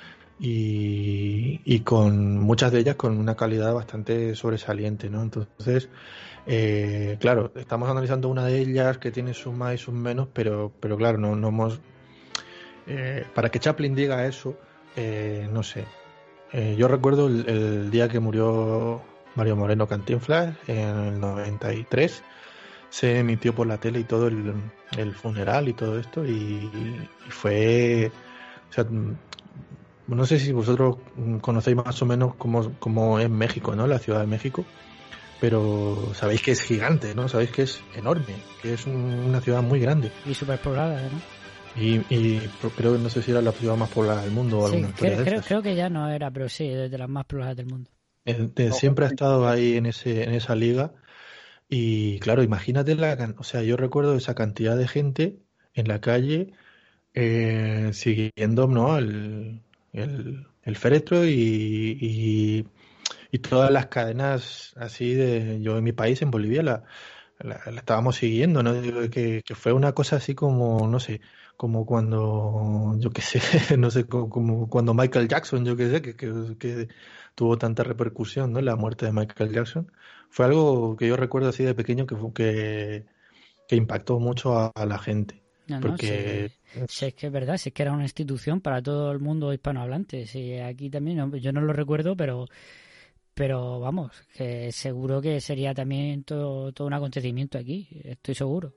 y, y con muchas de ellas con una calidad bastante sobresaliente, ¿no? Entonces, eh, claro, estamos analizando una de ellas que tiene sus más y sus menos, pero, pero claro, no, no hemos... Eh, para que Chaplin diga eso, eh, no sé. Eh, yo recuerdo el, el día que murió Mario Moreno Cantinflas, en el noventa y tres, se emitió por la tele y todo el, el funeral y todo esto, y, y fue... O sea, no sé si vosotros conocéis más o menos cómo, cómo es México, ¿no? La Ciudad de México, pero sabéis que es gigante, ¿no? Sabéis que es enorme, que es un, una ciudad muy grande. Y superpoblada, ¿no? Y, y creo que no sé si era la ciudad más poblada del mundo o sí, alguna creo, de creo, esas. creo que ya no era, pero sí, de las más pobladas del mundo. El, de, siempre ha estado ahí en ese en esa liga. Y claro, imagínate la, o sea, yo recuerdo esa cantidad de gente en la calle eh, siguiendo, ¿no? el, el, el féretro y, y, y todas las cadenas así de, yo en mi país, en Bolivia, la, la, la estábamos siguiendo, ¿no? Que, que fue una cosa así como, no sé, como cuando, yo qué sé, no sé, como, como cuando Michael Jackson, yo qué sé, que, que, que tuvo tanta repercusión, ¿no? La muerte de Michael Jackson. Fue algo que yo recuerdo así de pequeño que fue, que, que impactó mucho a, a la gente. No, no, porque si, si es que es verdad, si es que era una institución para todo el mundo hispanohablante. Si aquí también, no, yo no lo recuerdo, pero pero vamos, que seguro que sería también todo, todo un acontecimiento aquí, estoy seguro.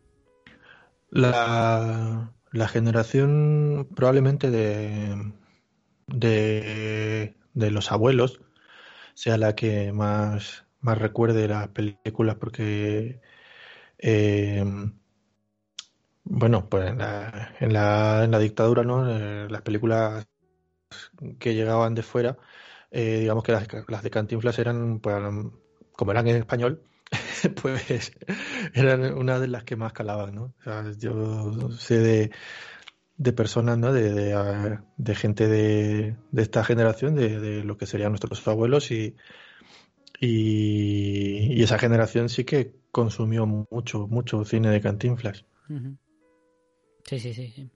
La, la generación probablemente de, de, de los abuelos sea la que más, más recuerde las películas porque eh, bueno, pues en la, en la, en la dictadura, ¿no? Eh, las películas que llegaban de fuera, eh, digamos que las, las de Cantinflas eran, pues, como eran en español, pues eran una de las que más calaban, ¿no? O sea, yo sé de, de personas, ¿no? De, de, de gente de, de esta generación, de, de lo que serían nuestros abuelos y, y, y esa generación sí que consumió mucho, mucho cine de Cantinflas. Uh-huh. Sí, sí, sí, sí.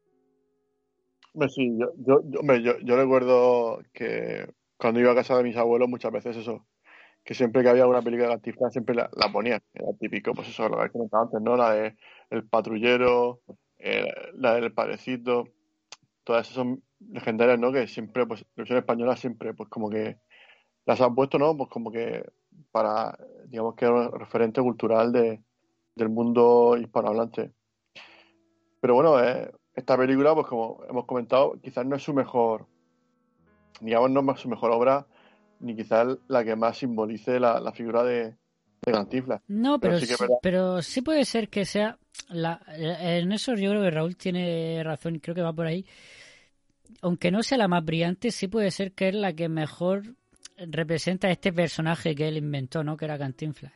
Sí, yo, yo, yo, hombre, yo, yo recuerdo que cuando iba a casa de mis abuelos muchas veces eso, que siempre que había una película de Cantinflas siempre la, la ponían, era típico, pues eso, lo que he comentado antes, ¿no? La de El Patrullero, eh, la del Padrecito, todas esas son legendarias, ¿no? Que siempre, pues, la versión española siempre, pues como que las han puesto, ¿no? Pues como que para, digamos que era un referente cultural de, del mundo hispanohablante. Pero bueno, eh, esta película, pues como hemos comentado, quizás no es su mejor, digamos, no es su mejor obra, ni quizás la que más simbolice la, la figura de, de Cantinflas. No, pero, pero, sí, sí, pero sí puede ser que sea, la, en eso yo creo que Raúl tiene razón, creo que va por ahí. Aunque no sea la más brillante, sí puede ser que es la que mejor representa a este personaje que él inventó, ¿no? Que era Cantinflas.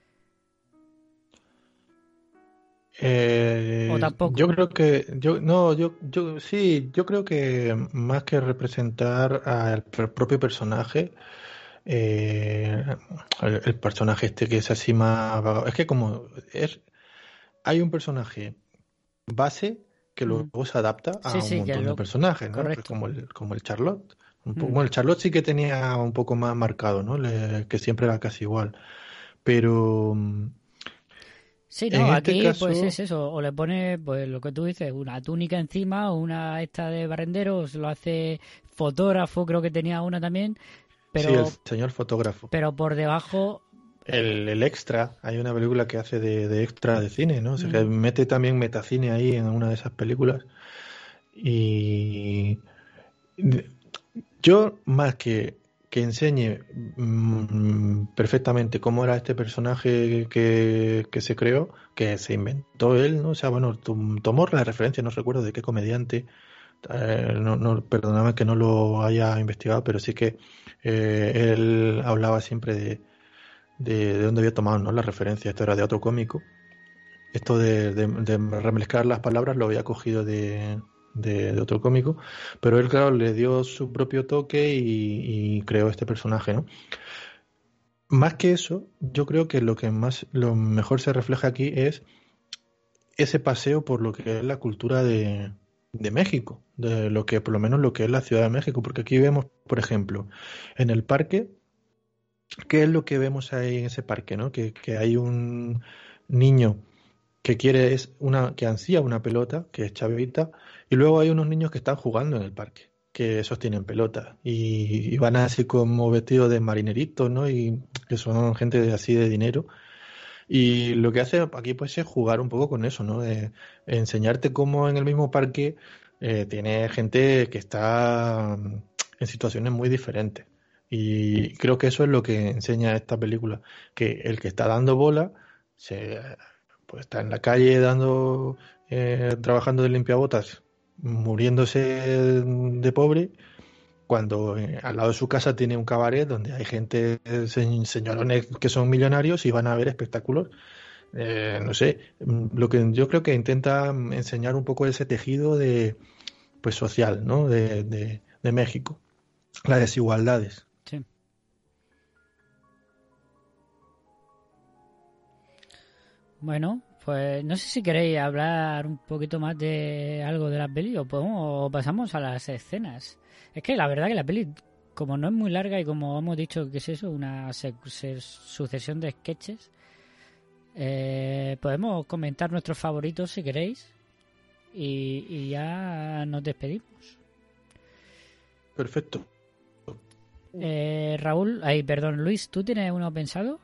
Eh, ¿O tampoco? Yo creo que yo no yo yo sí yo creo que más que representar al propio personaje, eh, el, el personaje este que es así más vago, es que como es hay un personaje base que luego mm. se adapta a sí, un sí, montón lo... de personajes, ¿no? Pues como el como el Charlotte. Un poco, mm. Bueno, el Charlotte sí que tenía un poco más marcado, ¿no? Le, que siempre era casi igual, pero sí, no, en aquí este caso... pues es eso, o le pone pues lo que tú dices, una túnica encima, una esta de barrenderos, lo hace fotógrafo, creo que tenía una también, pero sí, el señor fotógrafo. Pero por debajo el, el extra, hay una película que hace de, de extra de cine, ¿no? O sea, mm. que mete también metacine ahí en una de esas películas. Y yo más que que enseñe mmm, perfectamente cómo era este personaje que, que se creó, que se inventó él, ¿no? O sea, bueno, tomó la referencia, no recuerdo de qué comediante, eh, no, no, perdóname que no lo haya investigado, pero sí que eh, él hablaba siempre de, de, de dónde había tomado, ¿no? La referencia. Esto era de otro cómico. Esto de, de, de remezclar las palabras lo había cogido de... De, de otro cómico, pero él, claro, le dio su propio toque y, y creó este personaje, ¿no? Más que eso, yo creo que lo que más, lo mejor se refleja aquí es ese paseo por lo que es la cultura de, de México, de lo que por lo menos lo que es la Ciudad de México, porque aquí vemos, por ejemplo, en el parque, ¿qué es lo que vemos ahí en ese parque, ¿no? Que, que hay un niño que quiere es una que ansía una pelota, que es chavita, y luego hay unos niños que están jugando en el parque, que sostienen pelotas y, y van así como vestidos de marineritos, ¿no? Y que son gente de, así de dinero. Y lo que hace aquí pues es jugar un poco con eso, ¿no? De enseñarte cómo en el mismo parque eh, tiene gente que está en situaciones muy diferentes. Y creo que eso es lo que enseña esta película, que el que está dando bola se, pues está en la calle dando eh, trabajando de limpiabotas, muriéndose de pobre, cuando eh, al lado de su casa tiene un cabaret donde hay gente, eh, señorones que son millonarios y van a ver espectáculos. Eh, no sé, lo que yo creo que intenta enseñar un poco ese tejido de pues social, ¿no? De, de, de México, las desigualdades. Sí. Bueno, pues no sé si queréis hablar un poquito más de algo de la peli o, podemos, o pasamos a las escenas. Es que la verdad que la peli, como no es muy larga y como hemos dicho que es eso, una se- se- sucesión de sketches, eh, podemos comentar nuestros favoritos si queréis y, y ya nos despedimos. Perfecto. Eh, Raúl, ay, perdón, Luis, ¿tú tienes uno pensado?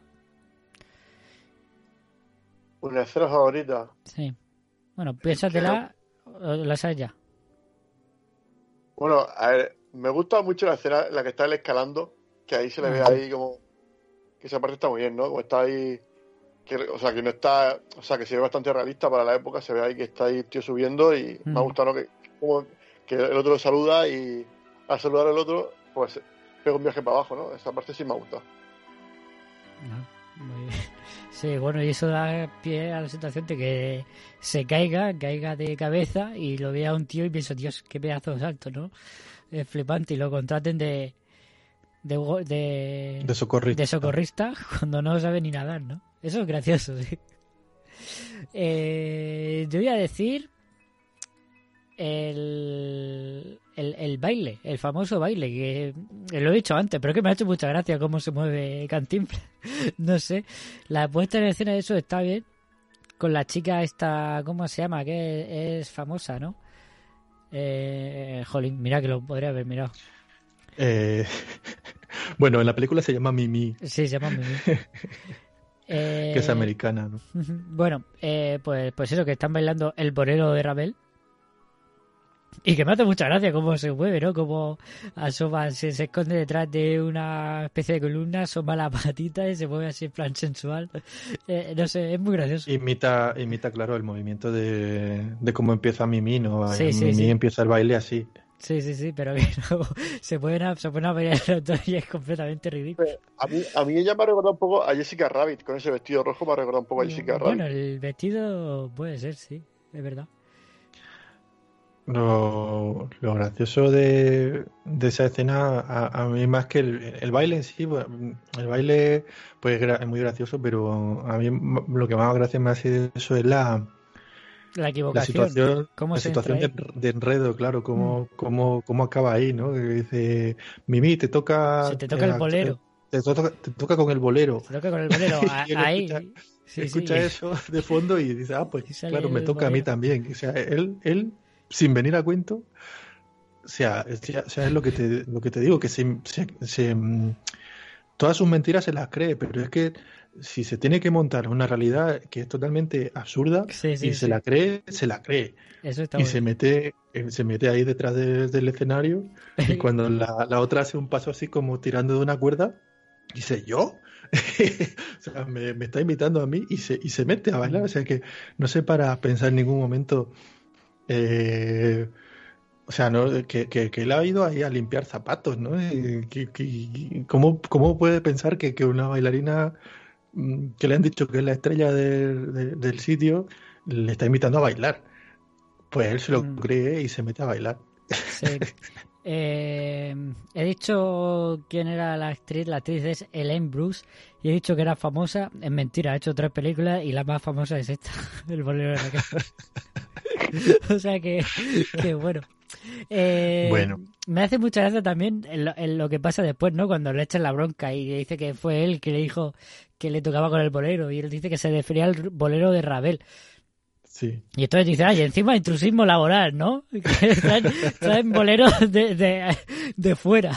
Una escena favorita. Sí. Bueno, piénsatela, o la sabes ya. Bueno, a ver, me gusta mucho la escena en la que está él escalando, que ahí se le ve ahí como que esa parte está muy bien, ¿no? Como está ahí, que, o sea, que no está, o sea, que se ve bastante realista para la época, se ve ahí que está ahí el tío subiendo y Mm. me ha gustado, ¿no? Que, como, que el otro lo saluda y al saludar al otro, pues pega un viaje para abajo, ¿no? Esa parte sí me ha gustado. No, muy bien. Sí, bueno, y eso da pie a la situación de que se caiga, caiga de cabeza y lo vea un tío y pienso, Dios, qué pedazo de salto, ¿no? Es flipante y lo contraten de de, go- de, De socorrista. de socorrista cuando no sabe ni nadar, ¿no? Eso es gracioso, sí. Eh, yo voy a decir el, el, el baile, el famoso baile, que, que lo he dicho antes, pero que me ha hecho mucha gracia cómo se mueve Cantinflas. No sé, la puesta en escena de eso está bien, con la chica esta, ¿cómo se llama? Que es famosa, ¿no? Eh, jolín, mira que lo podría haber mirado. Eh, bueno, en la película se llama Mimi. Sí, se llama Mimi. eh, Que es americana, ¿no? Bueno, eh, pues, pues eso, que están bailando el bolero de Ravel. Y que me hace mucha gracia cómo se mueve, ¿no? Como asoma, se, se esconde detrás de una especie de columna, asoma la patita y se mueve así en plan sensual. Eh, no sé, es muy gracioso. Imita, imita, claro, el movimiento de, de cómo empieza Mimi, ¿no? Sí, sí, Mimi sí. empieza el baile así. Sí, sí, sí, pero que luego se pueden a, se pueden a bailar los dos y es completamente ridículo. A mí, a mí ella me ha recordado un poco a Jessica Rabbit, con ese vestido rojo me ha recordado un poco a Jessica Bueno, Rabbit. el vestido puede ser, sí, es verdad. Lo, lo gracioso de, de esa escena, a, a mí más que el, el baile en sí, bueno, el baile pues gra- es muy gracioso, pero a mí m- lo que más gracia me hace de eso es la, La la equivocación. situación, ¿Cómo la se situación de, entra ahí? de enredo, claro, cómo, cómo, cómo acaba ahí, ¿no? Que dice, Mimi, te toca... Se te toca el bolero. Te, te toca, te toca con el bolero. Se toca con el bolero. a- Y él ahí. escucha, Sí, escucha sí. eso de fondo y dice, ah, pues Y sale claro, me el toca a mí bolero. también. O sea, él, él sin venir a cuento, o sea, es, o sea, es lo que te, lo que te digo, que se, se, se, mm, todas sus mentiras se las cree, pero es que si se tiene que montar una realidad que es totalmente absurda Sí, sí, y se sí. la cree, se la cree. Eso está Y muy se bien. mete, eh, se mete ahí detrás de- del escenario y cuando la, la otra hace un paso así como tirando de una cuerda, dice, ¿yo? O sea, me, me está invitando a mí y se, y se mete a bailar. O sea que no sé para pensar en ningún momento, eh, o sea, ¿no? que, que, que él ha ido ahí a limpiar zapatos, ¿no? Eh, que- que- ¿cómo, cómo puede pensar que, que una bailarina mm, que le han dicho que es la estrella del, de- del sitio le está invitando a bailar? Pues él se lo Mm. cree y se mete a bailar. Sí. Eh, he dicho quién era la actriz. La actriz es Elaine Bruce. Y he dicho que era famosa. Es mentira, ha hecho tres películas y la más famosa es esta, El bolero de Raquel. O sea que, que bueno. Eh, bueno. Me hace mucha gracia también en lo, en lo que pasa después, ¿no? Cuando le echan la bronca y dice que fue él que le dijo que le tocaba con el bolero. Y él dice que se refería al bolero de Ravel. Sí. Y entonces dice, ay, encima intrusismo laboral, ¿no? traen, traen boleros de, de, de fuera.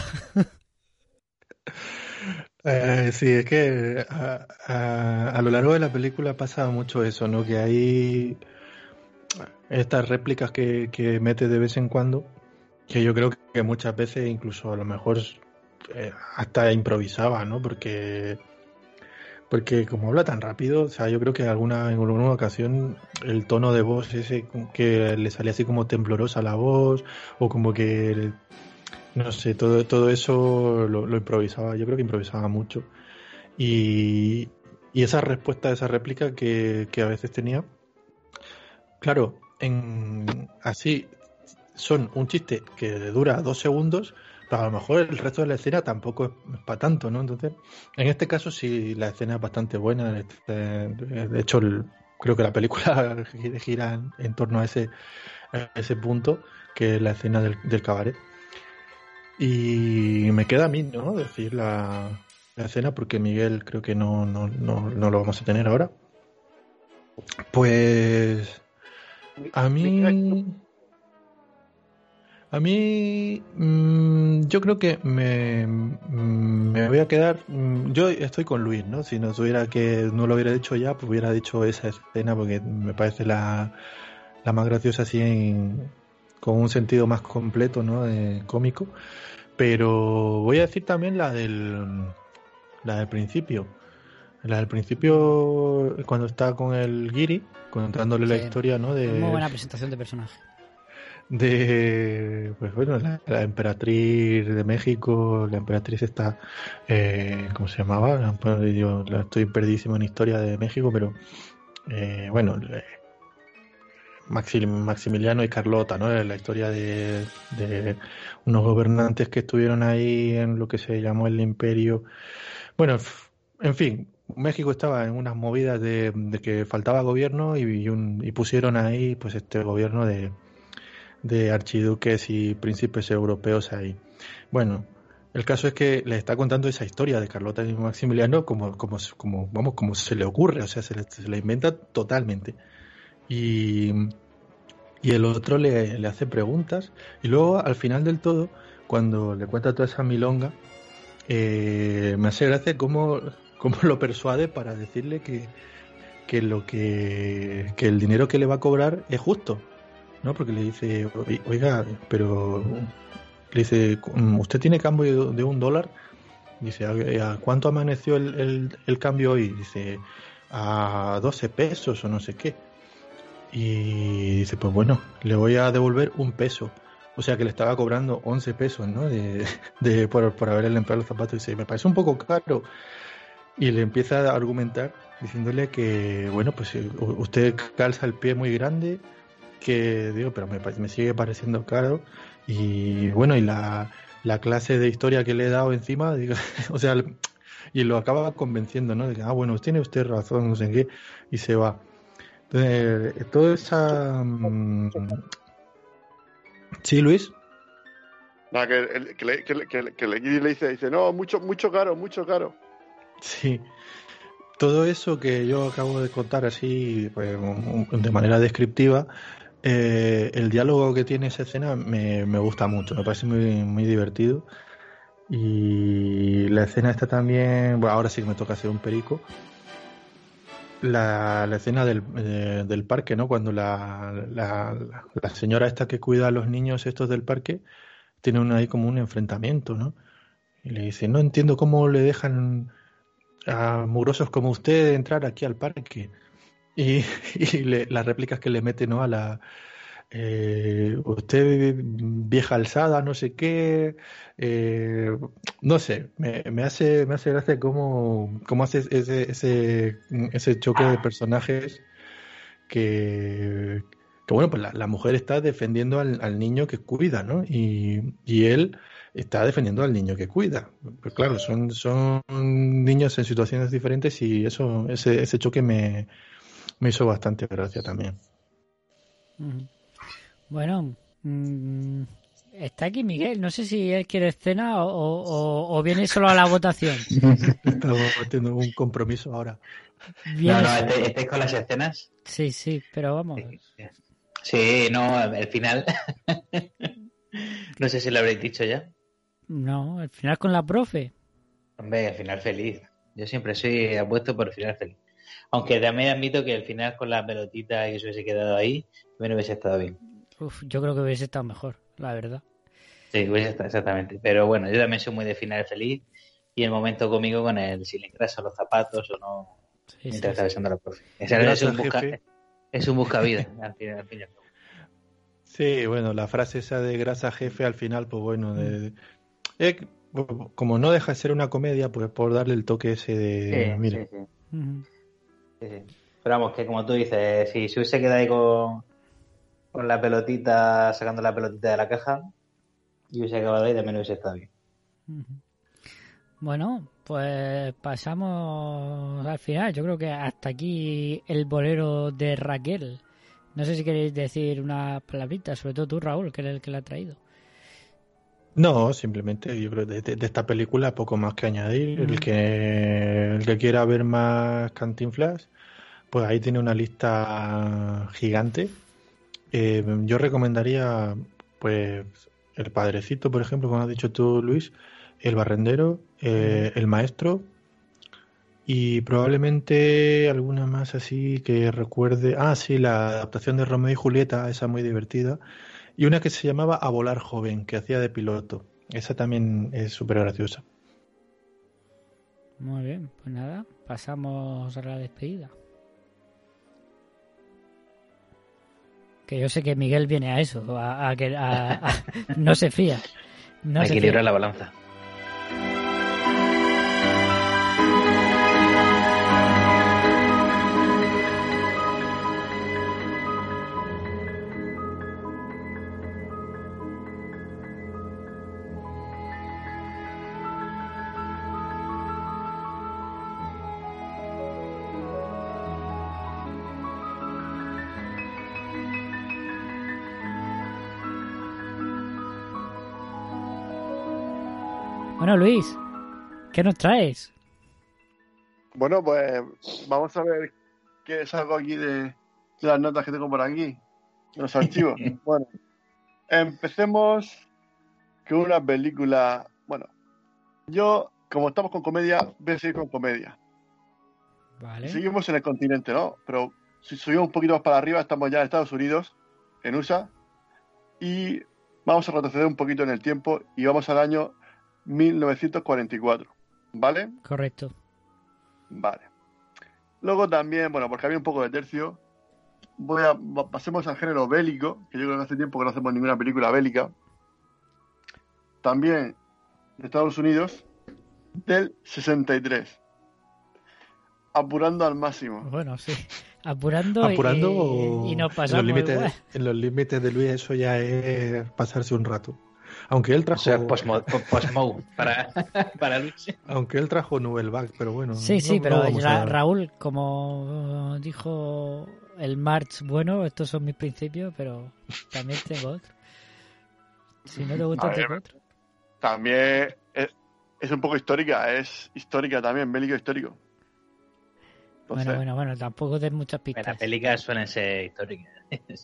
Eh, sí, es que a, a, a lo largo de la película pasa mucho eso, ¿no? Que hay estas réplicas que, que mete de vez en cuando, que yo creo que muchas veces incluso a lo mejor eh, hasta improvisaba, ¿no? Porque porque como habla tan rápido, o sea, yo creo que alguna, en alguna ocasión el tono de voz ese que le salía así como temblorosa la voz, o como que, no sé, todo, todo eso lo, lo improvisaba, yo creo que improvisaba mucho. Y, y esa respuesta, esa réplica que, que a veces tenía, claro, en así son un chiste que dura dos segundos, pero a lo mejor el resto de la escena tampoco es, es para tanto, ¿no? Entonces, en este caso sí la escena es bastante buena. Este, de hecho, el, creo que la película gira en, en torno a ese, a ese punto, que es la escena del, del cabaret. Y me queda a mí, ¿no? Decir la, la escena, porque Miguel creo que no, no, no, no lo vamos a tener ahora. Pues a mí... A mí, mmm, yo creo que me, me voy a quedar. Mmm, yo estoy con Luis, ¿no? Si no tuviera que, no lo hubiera dicho ya, pues hubiera dicho esa escena porque me parece la, la más graciosa, así en, con un sentido más completo, ¿no? De cómico. Pero voy a decir también la del, la del principio. La del principio, cuando está con el Guiri, contándole sí, la historia, ¿no? De, muy buena presentación de personaje. De, pues bueno, la, la emperatriz de México, la emperatriz está, eh, ¿cómo se llamaba? Yo la estoy perdidísimo en historia de México, pero eh, bueno, Maxim, Maximiliano y Carlota, ¿no? La historia de, de unos gobernantes que estuvieron ahí en lo que se llamó el Imperio. Bueno, en fin, México estaba en unas movidas de, de que faltaba gobierno y, y, un, y pusieron ahí pues este gobierno de de archiduques y príncipes europeos ahí. Bueno, el caso es que le está contando esa historia de Carlota y Maximiliano como, como, como, vamos, como se le ocurre, o sea, se le, se le inventa totalmente. Y, y el otro le, le hace preguntas y luego al final del todo, cuando le cuenta toda esa milonga, eh, me hace gracia cómo, cómo lo persuade para decirle que, que, lo que, que el dinero que le va a cobrar es justo. ¿No? Porque le dice, oiga, pero le dice, ¿usted tiene cambio de un dólar? Dice, ¿a cuánto amaneció el, el, el cambio hoy? Dice, a doce pesos o no sé qué. Y dice, pues bueno, le voy a devolver un peso. O sea que le estaba cobrando once pesos, ¿no? De, de por, por haberle empleado los zapatos. Dice, me parece un poco caro. Y le empieza a argumentar diciéndole que, bueno, pues usted calza el pie muy grande, que digo, pero me, me sigue pareciendo caro. Y bueno, y la, la clase de historia que le he dado encima, digo, o sea, y lo acaba convenciendo, ¿no? De que, ah, bueno, tiene usted razón, no sé qué, y se va. Entonces, toda esa... Um... ¿Sí, Luis? Nada, que, que, le, que, que, que le dice, dice, no, mucho, mucho caro, mucho caro. Sí. Todo eso que yo acabo de contar así, pues, de manera descriptiva, Eh, el diálogo que tiene esa escena me, me gusta mucho, me parece muy, muy divertido. Y la escena está también, bueno, ahora sí que me toca hacer un perico, la, la escena del, de, del parque, ¿no? Cuando la, la, la señora esta que cuida a los niños estos del parque tiene una, ahí como un enfrentamiento, ¿no? Y le dice, no entiendo cómo le dejan a mugrosos como usted entrar aquí al parque. Y, y le, las réplicas que le mete, ¿no? A la eh, usted vieja alzada, no sé qué, eh, no sé, me, me hace me hace gracia cómo, cómo hace ese, ese ese choque de personajes que, Que bueno, pues la, la mujer está defendiendo al, al niño que cuida, ¿no? Y, y él está defendiendo al niño que cuida. Pues claro, son, son niños en situaciones diferentes y eso, ese, ese choque me, me hizo bastante gracia también. Bueno, mmm, está aquí Miguel. No sé si él quiere escena o, o, o viene solo a la votación. Estamos teniendo un compromiso ahora. No, no, ¿estáis, ¿estáis con las escenas? Sí, sí, pero vamos. Sí, sí, no, al final. No sé si lo habréis dicho ya. No, al final con la profe. Hombre, al final feliz. Yo siempre soy apuesto por el final feliz. Aunque también admito que el final con la pelotita y que se hubiese quedado ahí, también hubiese estado bien. Uf, yo creo que hubiese estado mejor, la verdad. Sí, hubiese estado, exactamente. Pero bueno, yo también soy muy de final feliz y el momento conmigo con el si le engrasa los zapatos o no, sí, mientras sí, está besando a la profe. Es, es, un busca, es un buscavida, al final, al final. Sí, bueno, la frase esa de grasa jefe al final, pues bueno, de, eh, como no deja de ser una comedia, pues por darle el toque ese de... Sí, mire. sí, sí. Uh-huh. Sí, sí. Pero vamos, que como tú dices, si se hubiese quedado ahí con, con la pelotita, sacando la pelotita de la caja, y hubiese acabado ahí, también hubiese estado bien. Uh-huh. Bueno, pues pasamos al final. Yo creo que hasta aquí el bolero de Raquel. No sé si queréis decir una palabrita, sobre todo tú, Raúl, que eres el que la ha traído. No, simplemente yo creo que de, de esta película poco más que añadir. Mm. El que el que quiera ver más Cantinflas, pues ahí tiene una lista gigante. Eh, yo recomendaría, pues, El Padrecito, por ejemplo, como has dicho tú, Luis, El Barrendero, eh, El Maestro. Y probablemente alguna más así que recuerde... Ah, sí, la adaptación de Romeo y Julieta, esa muy divertida. Y una que se llamaba A Volar Joven, que hacía de piloto. Esa también es súper graciosa. Muy bien, pues nada, pasamos a la despedida. Que yo sé que Miguel viene a eso, a, a que a, a, no se fía. No Hay se que equilibrar fía. la balanza. Bueno, Luis, ¿qué nos traes? Bueno, pues vamos a ver qué salgo aquí de, de las notas que tengo por aquí, de los archivos. Bueno, empecemos con una película. Bueno, yo, como estamos con comedia, voy a seguir con comedia. Vale. Seguimos en el continente, ¿no? Pero si subimos un poquito más para arriba, estamos ya en Estados Unidos, en U S A, y vamos a retroceder un poquito en el tiempo y vamos al año mil novecientos cuarenta y cuatro, ¿vale? Correcto. Vale. Luego también, bueno, porque había un poco de tercio, voy a pasemos al género bélico, que yo creo que hace tiempo que no hacemos ninguna película bélica. También de Estados Unidos, del sesenta y tres. Apurando al máximo. Bueno, sí. Apurando, Apurando y, o y nos pasamos en los límites, igual. En los límites de Luis eso ya es pasarse un rato. Aunque él trajo... O sea, post-mode para, para Luis. Aunque él trajo Novelback, pero bueno. Sí, sí, no, pero no vamos Ra- a... Raúl, como dijo el March, bueno, estos son mis principios, pero también tengo otro. Si no te gusta, ver, tengo otro. También es, es un poco histórica, es histórica también, bélico histórico. Entonces... Bueno, bueno, bueno, tampoco den muchas pistas. Las películas suelen ser históricas.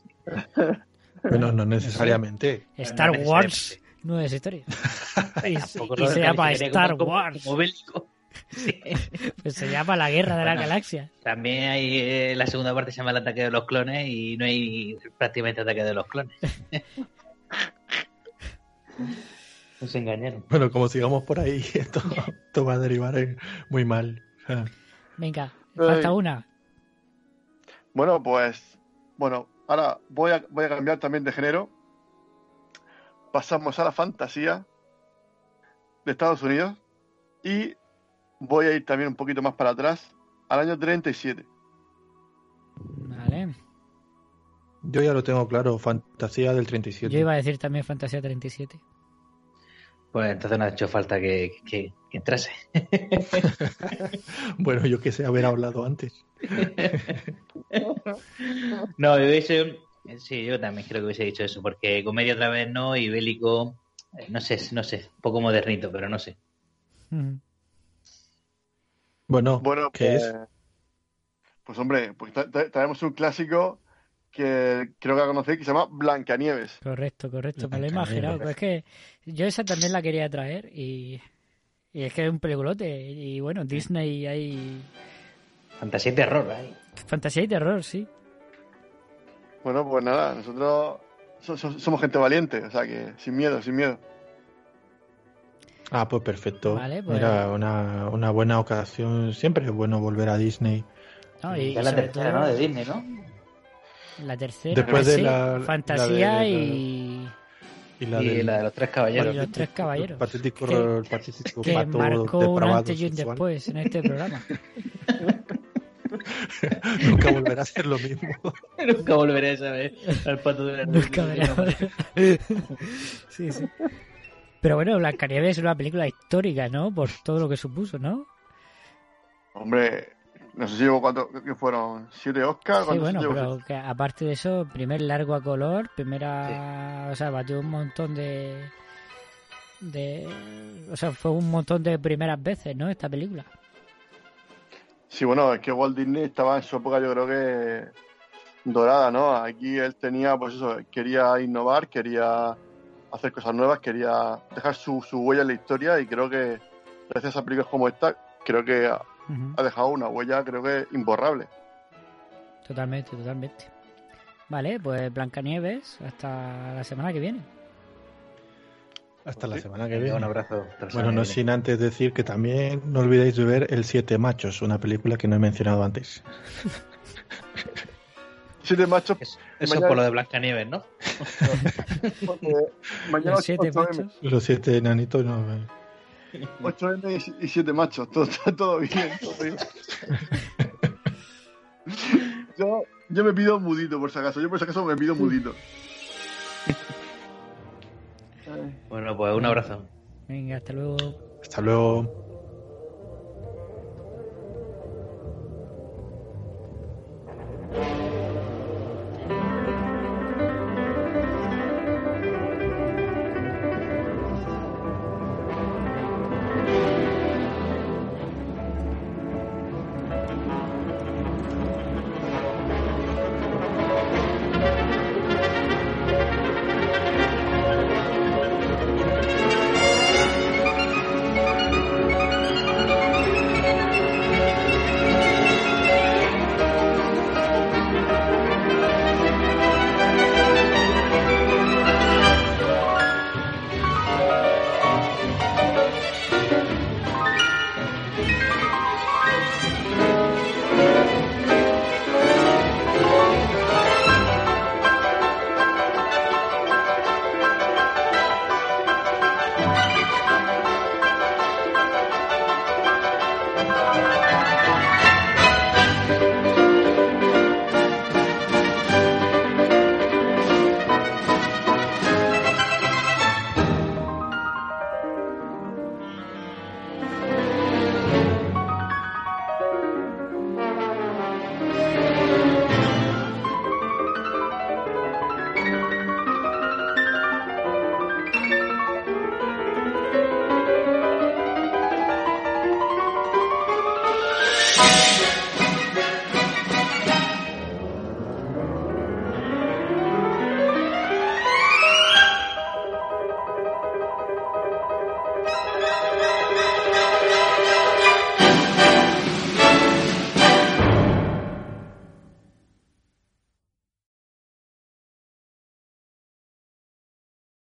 Bueno, no necesariamente. Star no Wars no es historia. y, y se llama Star como, Wars. Como bélico. Sí. Pues se llama La Guerra de bueno, la Galaxia. También hay eh, la segunda parte se llama El Ataque de los Clones y no hay prácticamente Ataque de los Clones. Nos engañaron. Bueno, como sigamos por ahí, esto, esto va a derivar en muy mal. Venga, falta una. Bueno, pues, bueno, ahora voy a, voy a cambiar también de género. Pasamos a la fantasía de Estados Unidos y voy a ir también un poquito más para atrás, al año treinta y siete. Vale. Yo ya lo tengo claro, Fantasía del treinta y siete. Yo iba a decir también Fantasía treinta y siete. Pues entonces no ha hecho falta que, que, que entrase. Bueno, yo que sé haber hablado antes. No, yo hubiese, sí, yo también creo que hubiese dicho eso, porque comedia otra vez no y bélico, no sé, no sé, un poco modernito, pero no sé. Mm. Bueno, Bueno, ¿qué pues, es? Pues hombre, pues tra- tra- traemos un clásico que creo que la conocéis, que se llama Blancanieves. Correcto, correcto, me lo he Blancanieves. imaginado. Pues es que yo esa también la quería traer y, y es que es un peliculote. Y bueno, Disney hay Fantasía y terror, ahí. fantasía y terror, sí. Bueno, pues nada, nosotros so- so- somos gente valiente, o sea que sin miedo, sin miedo. Ah, pues perfecto. Vale, pues- Mira, una, una buena ocasión. Siempre es bueno volver a Disney. No, y Ya es la sobre tercera, todo ¿no? De Disney, ¿no? La tercera, Después de sí, la- fantasía la de- y, Y la, Y del- la de los tres caballeros. y los tres caballeros. El patético, Que- el patético que pato marcó un depravado antes y un sexual. después en este programa. Nunca volverá a ser lo mismo. Nunca volveré a saber al pato de la Nunca verás. Sí, sí. Pero bueno, Blancanieves es una película histórica, ¿no? Por todo lo que supuso, ¿no? Hombre, no sé si llevo cuánto, que fueron siete Oscars. Sí, ¿cuántos bueno, llevo? pero que aparte de eso, primer largo a color, primera... O sea, batió un montón de... de... O sea, fue un montón de primeras veces, ¿no? Esta película. Sí, bueno, es que Walt Disney estaba en su época, yo creo que dorada, ¿no? Aquí él tenía, pues eso, quería innovar, quería hacer cosas nuevas, quería dejar su, su huella en la historia, y creo que gracias a películas como esta, creo que ha, Uh-huh. ha dejado una huella, creo que imborrable. Totalmente, totalmente. Vale, pues Blancanieves, hasta la semana que viene. Hasta la semana que Venga, viene. un abrazo. Hasta la semana Bueno, que no viene. sin antes decir que también no olvidéis de ver El Siete Machos, una película que no he mencionado antes. Siete machos. Eso, eso mañana- por lo de Blancanieves, ¿no? porque mañana Los siete ocho eme, machos. Los siete enanitos no... ocho eme y, y siete machos, todo, todo, todo bien, todo bien. yo, yo me pido mudito, por si acaso, yo por si acaso me pido mudito. Bueno, pues un abrazo. Venga, hasta luego. Hasta luego.